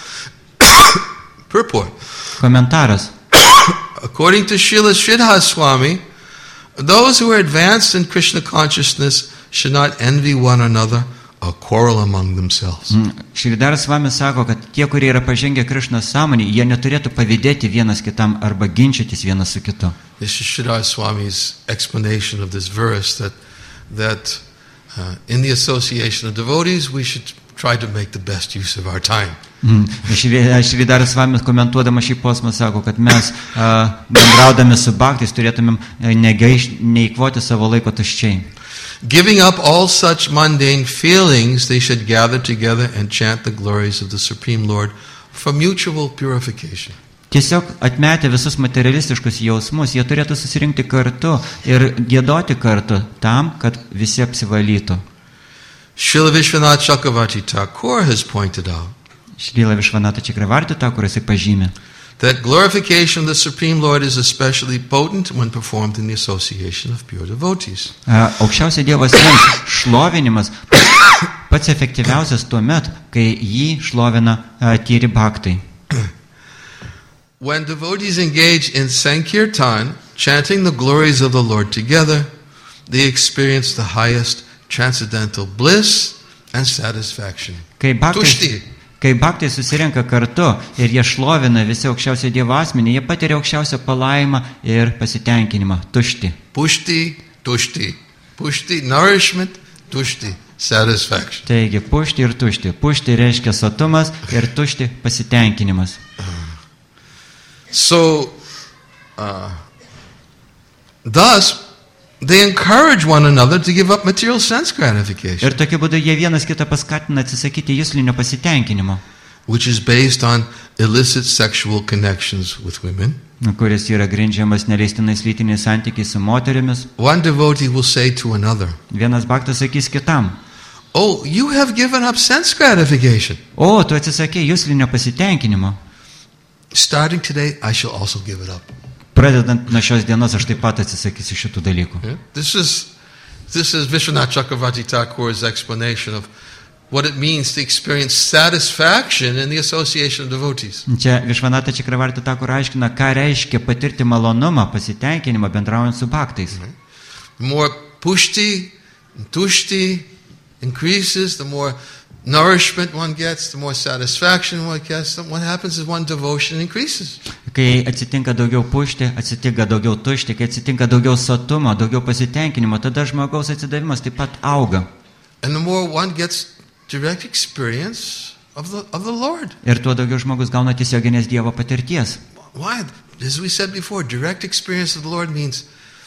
Purport. Komentaras. According to Srila Sridhar Swami, those who are advanced in Krishna consciousness should not envy one another or quarrel among themselves. Šridaras Swami sako, kad tie, kurie yra pažengę Krišnos sąmonį, jie neturėtų pavydėti vienas kitam arba ginčytis vienas su kitu. This is Sridhar Swami's explanation of this verse, that that uh, in the association of devotees we should try to make the best use of our time. Šridaras Swami komentuodama šį posmą sako, kad mes uh, bendraudami su bhaktais turėtumėm negaiš, neįkvoti savo laiko tuščiai. Giving up all such mundane feelings, they should gather together and chant the glories of the Supreme Lord for mutual purification. Tiesiog atmetę visus materialistiškus jausmus, jie turėtų susirinkti kartu ir giedoti kartu tam, kad visi apsivalytų. Srila Vishwanath Chakravarti Thakur has pointed out Srila Vishwanath Chakravarti Thakur jisai pažymė, that glorification of the Supreme Lord is especially potent when performed in the association of pure devotees. Aukščiausia Dievo asmens šlovinimas pats efektyviausias tuo met, kai jį šlovina tyri bhaktai. When devotees engage in Sankirtan, chanting the glories of the Lord together, they experience the highest transcendental bliss and satisfaction. Kai bhaktai, Tušti. kai bhaktai susirenka kartu ir jie šlovina visi aukščiausią Dievo asmenį, jie patiria aukščiausią palaimą ir pasitenkinimą. Tušti. Pushti, tushti. Pushti, nourishment, tushti, satisfaction. Taigi, pušti ir tušti. Pušti reiškia sotumas ir tušti pasitenkinimas. So, uh, thus, they encourage one another to give up material sense gratification, Ir tokiu būdu jie vienas kitą paskatina atsisakyti juslinio pasitenkinimo, which is based on illicit sexual connections with women. kuris yra grindžiamas neleistinais lytiniais santykiais su moterimis. One devotee will say to another, Vienas bhaktas sakys kitam: "Oh, you have given up sense gratification. O, tu atsisakei juslinio pasitenkinimo. Starting today, I shall also give it up." Pradedant nuo šios dienos aš taip pat atsisakysiu šitų dalykų. Yeah? This is this is Vishwanath Chakravarti Thakur's explanation of what it means to experience satisfaction in the association of devotees. Čia Vishwanatha Chakravarti Thakur aiškina, ką reiškia patirti malonumą, pasitenkinimą bendraujant su bhaktais. The more pushti and tushti increases, the more nourishment one gets, the more satisfaction one gets, what happens is one devotion increases. Kai atsitinka daugiau pušti, atsitinka daugiau tušti, kai atsitinka daugiau sotumo, daugiau pasitenkinimo, tada žmogaus atsidavimas taip pat auga. And the more one gets direct experience of the, of the Lord. Ir tuo daugiau žmogus gauna tiesioginės Dievo patirties. Why? As we said before, direct experience of the Lord means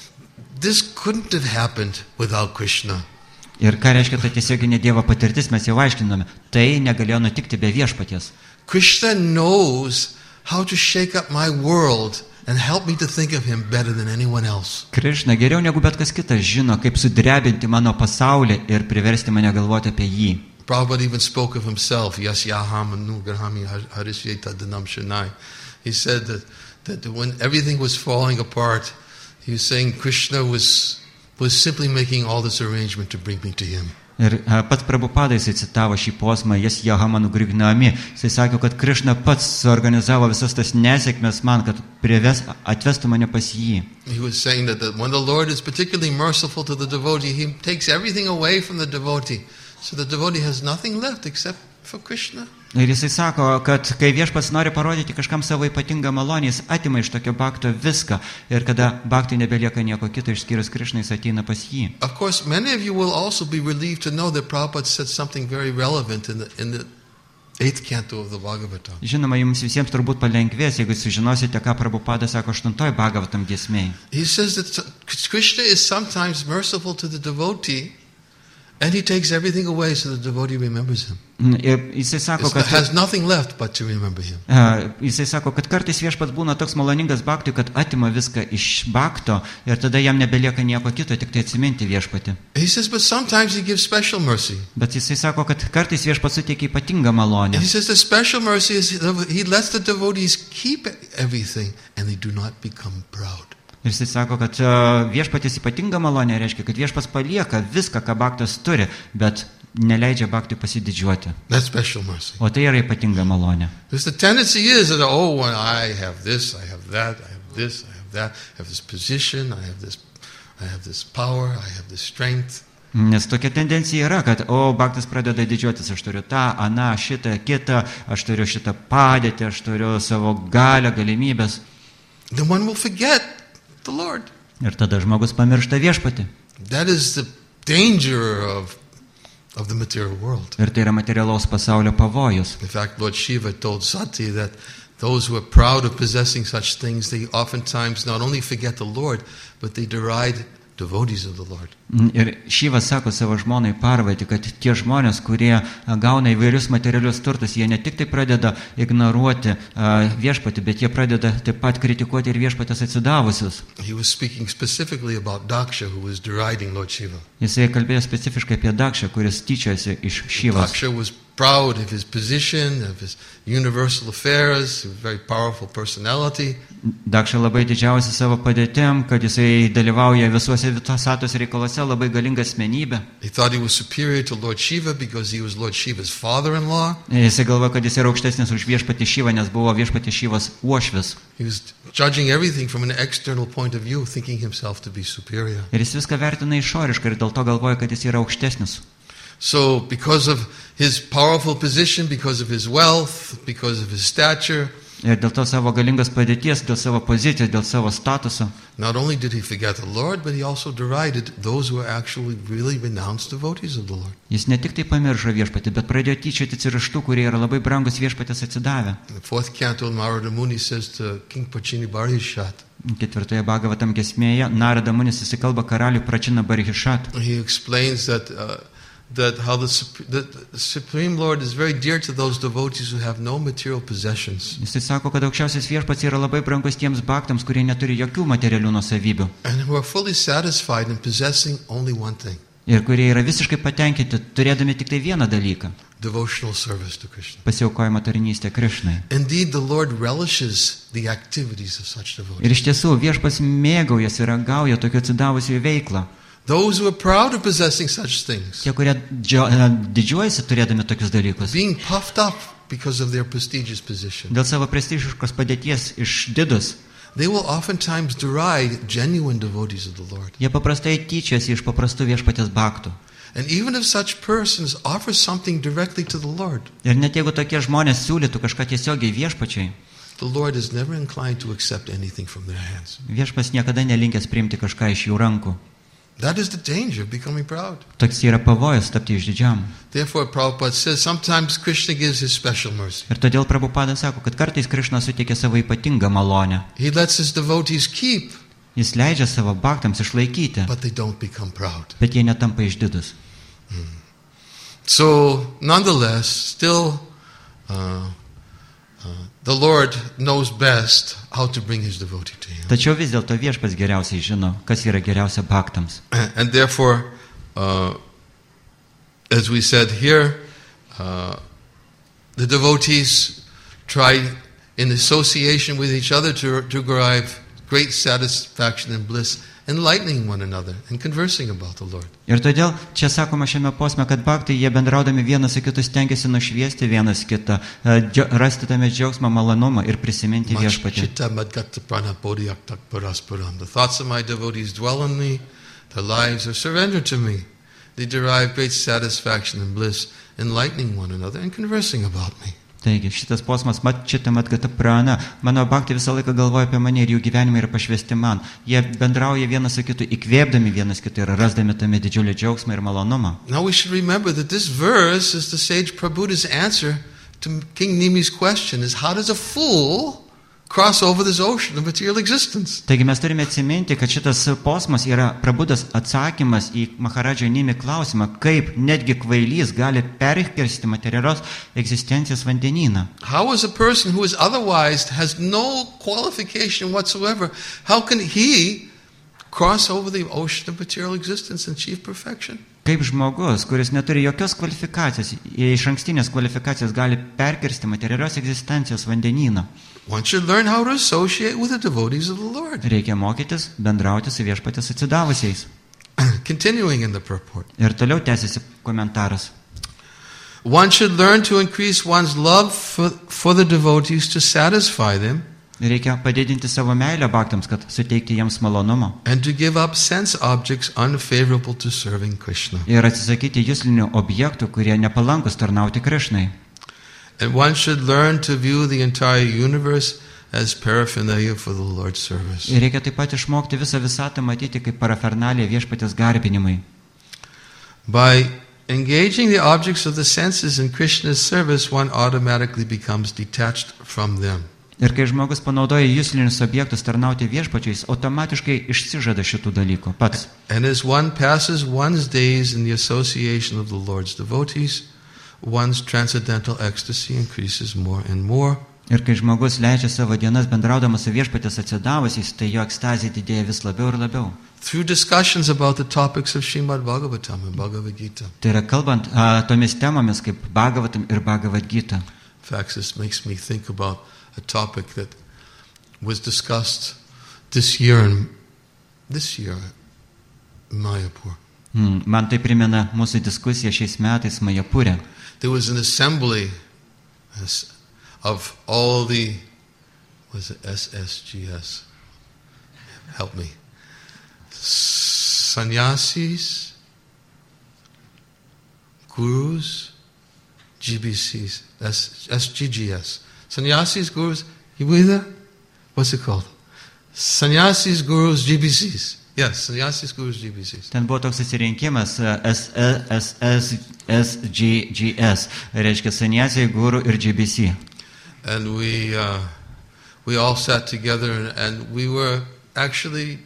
this couldn't have happened without Krishna. Ir ką reiškia ta tiesioginė Dievo patirtis, mes jau aiškiname. Tai negalėjo nutikti be viešpaties. Krishna knows how to shake up my world and help me to think of him better than anyone else. Krishna geriau negu bet kas kitas žino, kaip sudrebinti mano pasaulį ir priversti mane galvoti apie jį. Prabhupada even spoke of himself, Yasyaham anugrahami harishyeta dhanam shanai. He said that, that when everything was falling apart, he was saying Krishna was was simply making all this arrangement to bring me to him. Ir pats Prabhupada jisai citavo šį posmą, jas Jahamanu Grignami. Jisai sakė, kad Krishna pats suorganizavo visas tas nesėkmes man, kad prives, atvestų mane pas jį. He was saying that, that when the Lord is particularly merciful to the devotee, he takes everything away from the devotee. So the devotee has nothing left except for Krishna. Ir jisai sako, kad kai viešpats nori parodyti kažkam savo ypatingą malonę, jis atima iš tokio bakto viską. Ir kada baktui nebelieka nieko kito išskyrus Krishną, jis ateina pas jį. Of course, many of you will also be relieved to know that Prabhupada said something very relevant in the, in the eighth canto of the Bhagavatam. Žinoma, jums visiems turbūt palengvės, jeigu sužinosite, ką Prabhupada sako aštuntoj Bhagavatam giesmėj. He says that Krishna is sometimes merciful to the devotee, and he takes everything away so the devotee remembers him. Ir jisai sako, It kad has nothing left but to remember him. Uh, jisai sako, kad kartais viešpats būna toks maloningas baktui, kad atima viską iš bakto ir tada jam nebelieka nieko kito, tik tai atsiminti viešpatį. He says, but sometimes he gives special mercy. Bet jisai sako, kad kartais viešpats suteikia ypatingą malonę. He says the special mercy is he lets the devotees keep everything and they do not become proud. Ir jisai sako, kad uh, viešpatis ypatinga malonė reiškia, kad viešpats palieka viską, ką baktas turi, bet neleidžia baktui pasididžiuoti. That's special mercy. O tai yra ypatinga malonė. Because the tendency is that, oh, well, I have this, I have that, I have this, I have that, I have this position, I have this, I have this power, I have this strength. Nes tokia tendencija yra, kad, o, baktas pradeda didžiuotis, aš turiu tą, aną, šitą, kitą, aš turiu šitą padėtį, aš turiu savo galią, galimybės. Then one will forget the Lord. Ir tada žmogus pamiršta viešpatį. That is the danger of, of the material world. Ir tai yra materialaus pasaulio pavojus. In fact, Lord Shiva told Sati that those who are proud of possessing such things, they oftentimes not only forget the Lord, but they deride devotees of the Lord. Ir Šyvas sako savo žmonai Parvati, kad tie žmonės, kurie gauna įvairius materialius turtus, jie ne tik tai pradeda ignoruoti uh, viešpatį, bet jie pradeda taip pat kritikuoti ir viešpatės atsidavusius. He was speaking specifically about Daksha, who was deriding Lord Shiva. Jisai kalbėjo specifiškai apie Dakšą, kuris tyčiasi iš Šyvos. Daksha was proud of his position, of his universal affairs, a very powerful personality. Dakša labai didžiausia savo padėtim, kad jisai dalyvauja visuose visatos reikaluose, labai galinga asmenybė. He thought he was superior to Lord Shiva because he was Lord Shiva's father-in-law. Jisai galvoja, kad jis yra aukštesnis už viešpatį Šyvą, nes buvo viešpatį Šyvos uošvis. He was judging everything from an external point of view, thinking himself to be superior. Ir jis viską vertina išoriškai ir dėl to galvoja, kad jis yra aukštesnis. So, because of his powerful position, because of his wealth, because of his stature, ir dėl to savo galingas padėties, dėl savo pozicijos, dėl savo statuso. Not only did he forget the Lord, but he also derided those who are actually really renounced devotees of the Lord. Jis ne tik tai pamiršo viešpatį, bet pradėjo tyčiotis ir iš tų, kurie yra labai brangus viešpatės atsidavę. In the fourth canto, Narada Muni says to King Prachini Barihishat, ketvirtoje Bhagavatam giesmėje Narada Munis įsikalba karalių Prachina Barihishat. He explains that uh, that how the, the Supreme Lord is very dear to those devotees who have no material possessions. Jis sako, kad aukščiausias viešpats yra labai brangus tiems baktams, kurie neturi jokių materialių nuosavybių. And who are fully satisfied in possessing only one thing. Ir kurie yra visiškai patenkinti, turėdami tik tai vieną dalyką. Devotional service to Krishna. Pasiaukojimo tarnystė Krishnai. Indeed, the Lord relishes the activities of such devotees. Ir iš tiesų viešpats mėgaujasi ir ragauja tokių atsidavusių veiklą. Those who are proud of possessing such things, tie, kurie didžiuojasi turėdami tokius dalykus, being puffed up because of their prestigious position, dėl savo prestižiškos padėties išdidus, they will oftentimes deride genuine devotees of the Lord. Jie paprastai tyčiasi iš paprastų viešpatės baktų. And even if such persons offer something directly to the Lord, Ir net jeigu tokie žmonės siūlytų kažką tiesiogiai viešpačiai, the Lord is never inclined to accept anything from their hands. viešpas niekada nelinkęs priimti kažką iš jų rankų. That is the danger of becoming proud. Toks yra pavojus tapti išdidžiam. Therefore, Prabhupada says sometimes Krishna gives his special mercy. Ir todėl Prabhupada sako, kad kartais Krišna suteikia savo ypatingą malonę. He lets his devotees keep, Jis leidžia savo bhaktams išlaikyti, but they don't become proud. bet jie netampa išdidus. So, nonetheless, still, uh, uh, the Lord knows best how to bring his devotee to him. Tačiau vis dėlto viešpas geriausiai žino, kas yra geriausia bhaktams. And therefore, uh, as we said here, uh, the devotees try in association with each other to, to derive great satisfaction and bliss, enlightening one another and conversing about the Lord. Ir todėl čia sakoma šiame posme, kad bhaktai jie bendraudami vienas su kitu stengiasi nušviesti vienas kitą, džio, rasti tame džiaugsmą, malonumą ir prisiminti viešpatį. The thoughts of my devotees dwell in me, their lives are surrendered to me. They derive great satisfaction and bliss, enlightening one another and conversing about me. Taigi, šitas posmas, mat šitą matgata prana, mano bhaktai visą laiką galvoja apie mane ir jų gyvenimai yra pašvesti man. Jie bendrauja vienas su kitu, įkvėpdami vienas kitą ir rasdami tame didžiulį džiaugsmą ir malonumą. Now we should remember that this verse is the sage Prabhu's answer to King Nimi's question is how does a fool cross over this ocean of material existence? Taigi mes turime atsiminti, kad šitas posmas yra Prabhudas atsakymas į Maharadžą Nimi klausimą, kaip netgi kvailys gali perkirsti materialios egzistencijos vandenyną. How is a person who is otherwise has no qualification whatsoever, how can he cross over the ocean of material existence and achieve perfection? Kaip žmogus, kuris neturi jokios kvalifikacijos, iš ankstinės kvalifikacijos gali perkirsti materialios egzistencijos vandenyną. One should learn how to associate with the devotees of the Lord. Reikia mokytis bendrauti su viešpatės atsidavusiais. Continuing in the purport. Ir toliau tęsiasi komentaras. One should learn to increase one's love for, for the devotees to satisfy them. Reikia padidinti savo meilę bhaktams, kad suteikti jiems malonumą. And to give up sense objects unfavorable to serving Krishna. Ir atsisakyti juslinių objektų, kurie nepalankus tarnauti Krishnai. And one should learn to view the entire universe as paraphernalia for the Lord's service. Ir reikia taip pat išmokti visą visatą matyti kaip parafernaliją viešpatės garbinimui. By engaging the objects of the senses in Krishna's service, one automatically becomes detached from them. Ir kai žmogus panaudoja juslinius objektus tarnauti viešpačiais, automatiškai išsižada šitų dalykų pats. And as one passes one's days in the association of the Lord's devotees, one's transcendental ecstasy increases more and more. Ir kai žmogus leidžia savo dienas bendraudamas su viešpatės atsidavusiais, tai jo ekstazija didėja vis labiau ir labiau. Through discussions about the topics of Srimad Bhagavatam and Bhagavad Gita. Tai yra kalbant a, tomis temomis kaip Bhagavatam ir Bhagavad Gita. In fact, this makes me think about a topic that was discussed this year in, this year in Mayapur. Hmm, man tai primena mūsų diskusiją šiais metais Majapūre. There was an assembly of all the, was it S S G S? Help me. Sannyasis, gurus, G B Cs, S G G S. Sannyasis, gurus, you with there? What's it called? Sannyasis, gurus, G B Cs. Yes, Sannyasis, gurus, G B Cs. Ten buvo toks susirinkimas S S G G S, reiškia sannyasiai, guru ir G B C. And we uh, we all sat together and, and we were actually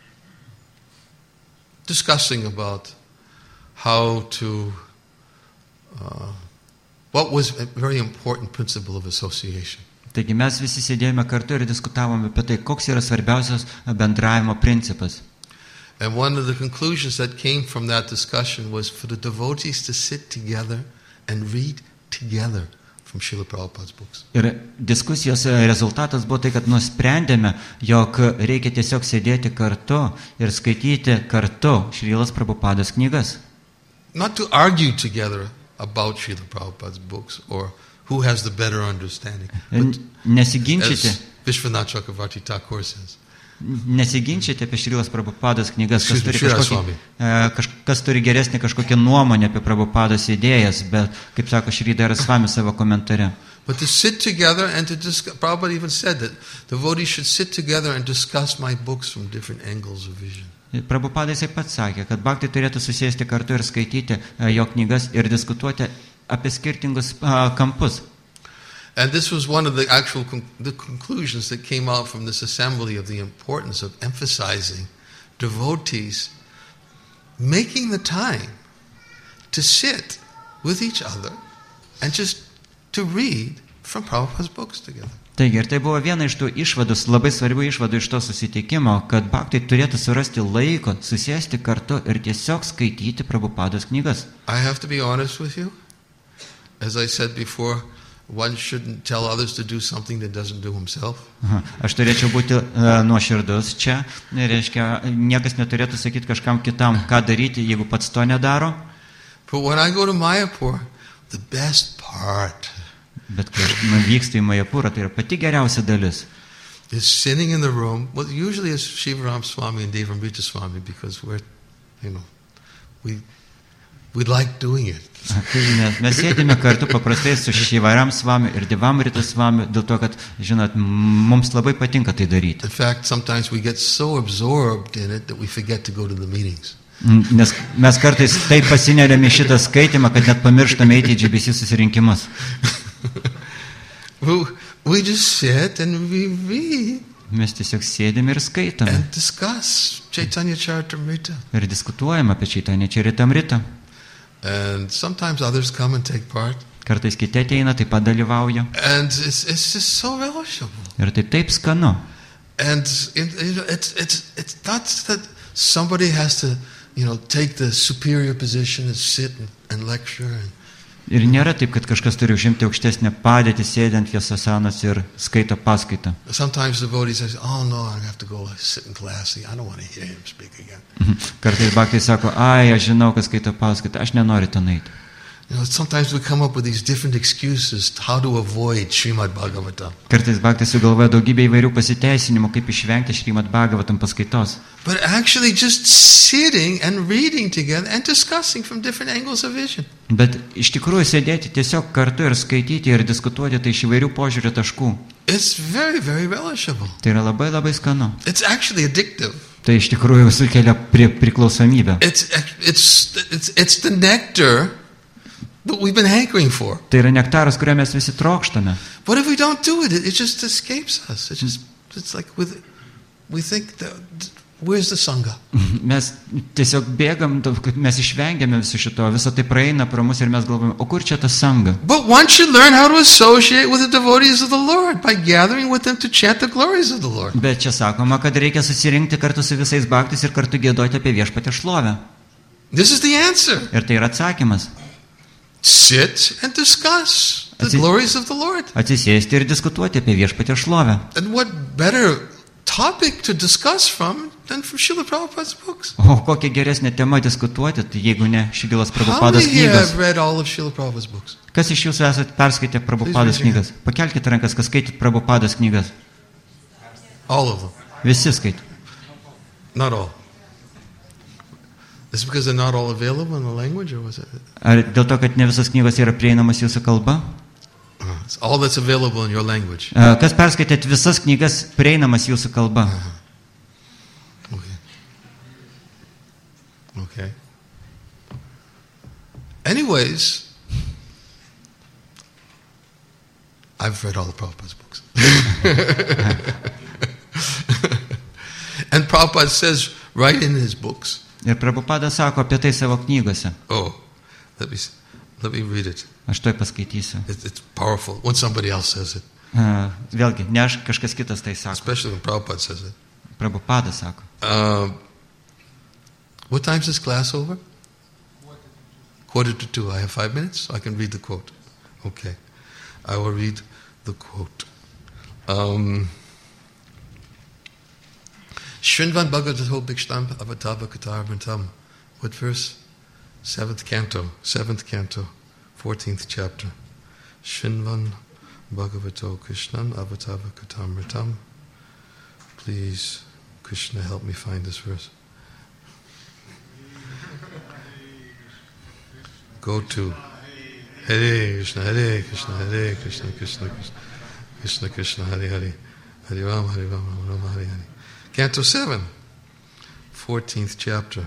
discussing about how to uh, what was a very important principle of association. Taigi mes visi sėdėjome kartu ir diskutavome apie tai, koks yra svarbiausias bendravimo principas. And one of the conclusions that came from that discussion was for the devotees to sit together and read together from Srila Prabhupada's books. Ir diskusijos rezultatas buvo tai, kad nusprendėme, jog reikia tiesiog sėdėti kartu ir skaityti kartu Šrilas Prabhupados knygas. Not to argue together about Srila Prabhupada's books or who has the better understanding. But Nesiginčyti. as Vishwanath Chakravarti Thakur says, Nesiginčyti apie Šrilos Prabhupados knygas, kas turi, Šrila kažkokį, Swami. e, kažkas turi geresnį kažkokią nuomonę apie Prabhupados idėjas, bet, kaip sako Šridaras Swami savo komentare. But to sit together and to discuss, Prabhupada even said that devotees should sit together and discuss my books from different angles of vision. Prabhupada jisai pats sakė, kad bhaktai turėtų susėsti kartu ir skaityti e, jo knygas ir diskutuoti apie skirtingus a, kampus. And this was one of the actual con- the conclusions that came out from this assembly of the importance of emphasizing devotees making the time to sit with each other and just to read from Prabhupada's books together. Taigi, ir tai buvo viena iš tų išvadų, labai svarbių išvadų iš to susitikimo, kad bhaktai turėtų surasti laiko, susėsti kartu ir tiesiog skaityti Prabhupados knygas. I have to be honest with you. As I said before, one shouldn't tell others to do something that doesn't do himself. Aha. Aš turėčiau būti uh, nuoširdus čia, reiškia, niekas neturėtų sakyti kažkam kitam, ką daryti, jeigu pats to nedaro. But when I go to Mayapur, the best part Bet kai aš nuvykstu į Majapurą, tai yra pati geriausia dalis. is sitting in the room. Well, usually it's Shivaram Swami and Devamrita Swami because we're, you know, we we like doing it. Nes mes sėdime kartu paprastai su Šivaram Swami ir Devamrita Swami, dėl to, kad, žinot, mums labai patinka tai daryti. In fact, sometimes we get so absorbed in it that we forget to go to the meetings. Nes mes kartais taip pasineriame į šitą skaitimą, kad net pamirštame eiti į G B C susirinkimus. we, we just sit and we read Mes tiesiog sėdime ir skaitome. and discuss Chaitanya Charitamrita. Ir diskutuojame apie Chaitanya Charitamrita. And sometimes others come and take part. Kartais kiti ateina, taip pat dalyvauja. And it's, it's just so relishable. Ir tai taip skanu. And it, it, it's, it's, it's not that somebody has to, you know, take the superior position and sit and, and lecture. And, Ir nėra taip, kad kažkas turi užimti aukštesnę padėtį, sėdint viesasanas ir skaito paskaitą. sometimes the devotee says, oh no, I have to go sit in class. I don't want to hear him speak again. Kartais bhaktai sako, ai, aš žinau, kas skaito paskaitą, aš nenoriu ten eiti. You know, sometimes we come up with these different excuses how to avoid Srimad Bhagavatam. Kartais bhaktai sugalvoja daugybę įvairių pasiteisinimų, kaip išvengti Šrimad Bhagavatam paskaitos. But actually just sitting and reading together and discussing from different angles of vision. Bet iš tikrųjų sėdėti tiesiog kartu ir skaityti ir diskutuoti tai iš įvairių požiūrio taškų. It's very, very relishable. Tai yra labai labai skanu. It's actually addictive. Tai iš tikrųjų sukelia pri, priklausomybę. It's, it's, it's, it's the nectar that we've been hankering for. Tai yra nektaras, kurią mes visi trokštame. But if we don't do it, it, it just escapes us. It just, it's like with, we think, that, where's the Sangha? Mes tiesiog bėgam, mes išvengiame viso šito, viso tai praeina pro mus ir mes galvojame, o kur čia ta sanga? But one should learn how to associate with the devotees of the Lord by gathering with them to chant the glories of the Lord. Bet čia sakoma, kad reikia susirinkti kartu su visais bhaktais ir kartu giedoti apie viešpatę šlovę. This is the answer. Ir tai yra atsakymas. Sit and discuss the Atsi- glories of the Lord. Atsisėsti ir diskutuoti apie viešpatę šlovę. And what better topic to discuss from than from Srila Prabhupada's books? O kokia geresnė tema diskutuoti, tai jeigu ne Šigilas How Prabhupados many here knygas? have read all of Srila Prabhupada's books? Kas iš jūsų esate perskaitę Prabhupados Please raise your knygas? Pakelkite rankas, kas skaityt Prabhupados knygas. All of them. Visi skaito. Not all. Is it because they're not all available in the language, or was it? Ar dėl to, kad ne visas knygos yra prieinamas jūsų kalba? Uh, it's all that's available in your language. A, Kas perskaitėt visas knygas prieinamas jūsų kalba? Okay. Okay. Anyways, I've read all of Prabhupada's books. And Prabhupada says right in his books. Ir Prabhupada sako apie tai savo knygose. Oh, let me let me read it. Aš toj paskaitysiu. It, it's powerful when somebody else says it, A, Vėlgi, ne aš, kažkas kitas tai sako. especially when Prabhupada says it. Prabhupada sako. Um, what time's this class over? Quarter to two. I have five minutes, so I can read the quote. Okay. I will read the quote. Um, Shrinvan Bhagavato Bhikshtam Avatava Katarvantam. What verse? Seventh canto. Seventh canto. Fourteenth chapter. Shrinvan Bhagavato Krishnan Avatava Katamritam. Please Krishna, help me find this verse. Go to Hare Krishna, Hare Krishna, Hare Krishna, Krishna Krishna, Krishna Krishna, Hare Hare, Hare Ram, Hare Ram, Ram Ram, Hare Hare. Canto seven, fourteenth chapter.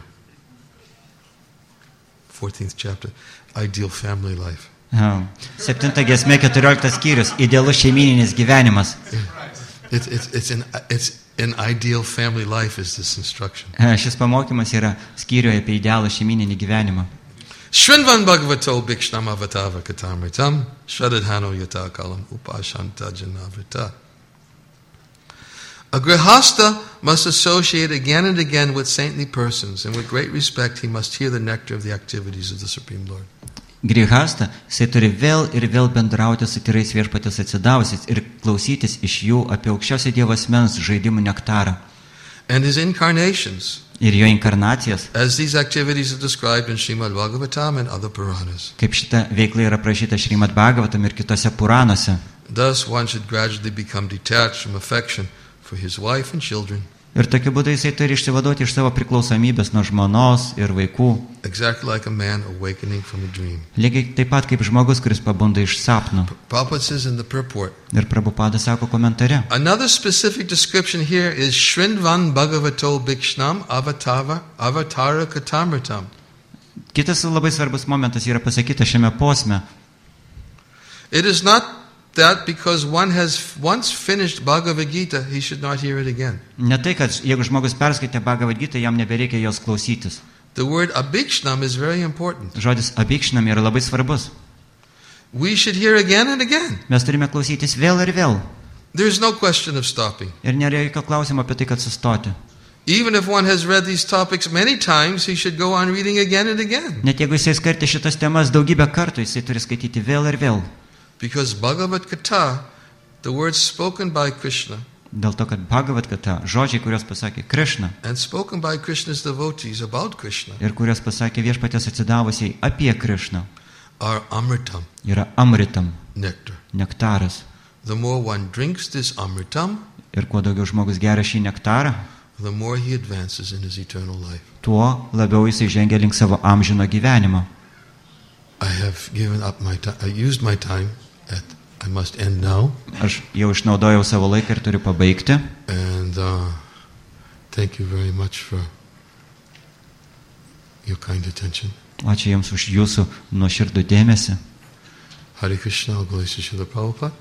fourteenth chapter, Ideal Family Life. Septinta giesmė, keturioliktas skyrius, idealus šeimyninis gyvenimas. It's, it's, it's, an, it's an ideal family life is this instruction. Šis pamokymas yra skyriuje apie idealų šeimyninį gyvenimą. Shrinvan Bhagavato Bhikshnam Avatava Katamritam Shradadhano Yata Kalam Upashanta Janavrita. A grihasta must associate again and again with saintly persons, and with great respect he must hear the nectar of the activities of the Supreme Lord. Grihasta, jisai turi vėl ir vėl bendrauti su tyrais viešpatės atsidavusiais ir klausytis iš jų apie aukščiausią Dievo asmens žaidimų nektarą. And his incarnations, ir jo inkarnacijas, as these activities are described in Srimad Bhagavatam and other Puranas. Kaip šita veikla yra aprašyta Srimad Bhagavatam ir kitose Puranuose. Thus one should gradually become detached from affection for his wife and children. Ir tokiu būdu jisai turi išsivaduoti iš savo priklausomybės nuo žmonos ir vaikų. Exactly like a man awakening from a dream. Lygiai taip pat kaip žmogus, kuris pabunda iš sapno. Prabhupada says in the purport. Ir Prabhupada sako komentare. Another specific description here is Shrindvan Bhagavato Bhikshnam Avatara Avatara Katamritam. Kitas labai svarbus momentas yra pasakyta šiame posme. It is not that because one has once finished Bhagavad Gita, he should not hear it again. Ne tai, kad jeigu žmogus perskaitė Bhagavad Gita, jam nebereikia jos klausytis. The word abhikshnam is very important. Žodis abhikshnam yra labai svarbus. We should hear again and again. Mes turime klausytis vėl ir vėl. There is no question of stopping. Ir nėra jokio klausimo apie tai, kad sustoti. Even if one has read these topics many times, he should go on reading again and again. Net jeigu jisai skaitė šitas temas daugybę kartų, jisai turi skaityti vėl ir vėl. Because Bhagavad Gita, the words spoken by Krishna, dėl to, kad Bhagavad Gita, žodžiai, kurios pasakė Krishna, and spoken by Krishna's devotees about Krishna, ir kurios pasakė viešpatės atsidavusiai apie Krishną, are amritam, yra amritam, nectar. Nektaras. The more one drinks this amritam, ir kuo daugiau žmogus geria šį nektarą, the more he advances in his eternal life. Tuo labiau jisai žengia link savo amžino gyvenimo. I have given up my time. I used my time. At, I must end now. Aš jau išnaudojau savo laiką ir turiu pabaigti. And uh, thank you very much for your kind attention. Ačiū Jums už Jūsų nuoširdų dėmesį. Hare Krishna, Gauleisha Srila Prabhupada.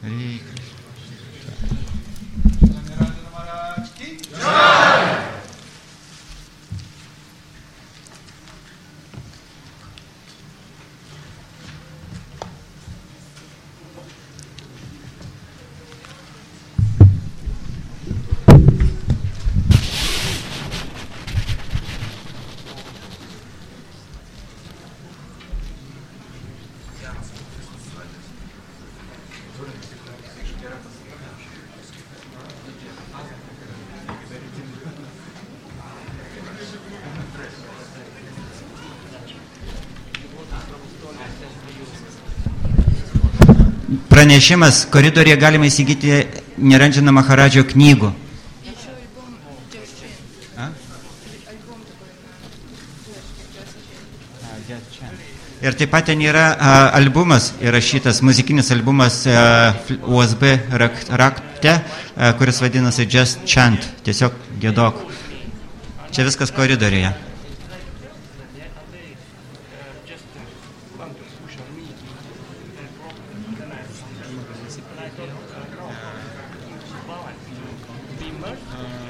Pranešimas, koridorėje galima įsigyti Niranjana Maharadžio knygų. A? Ir taip pat ten yra a, albumas įrašytas, muzikinis albumas a, U S B rakte, a, kuris vadinasi Just Chant, tiesiog giedok. Čia viskas koridorėje. Uh,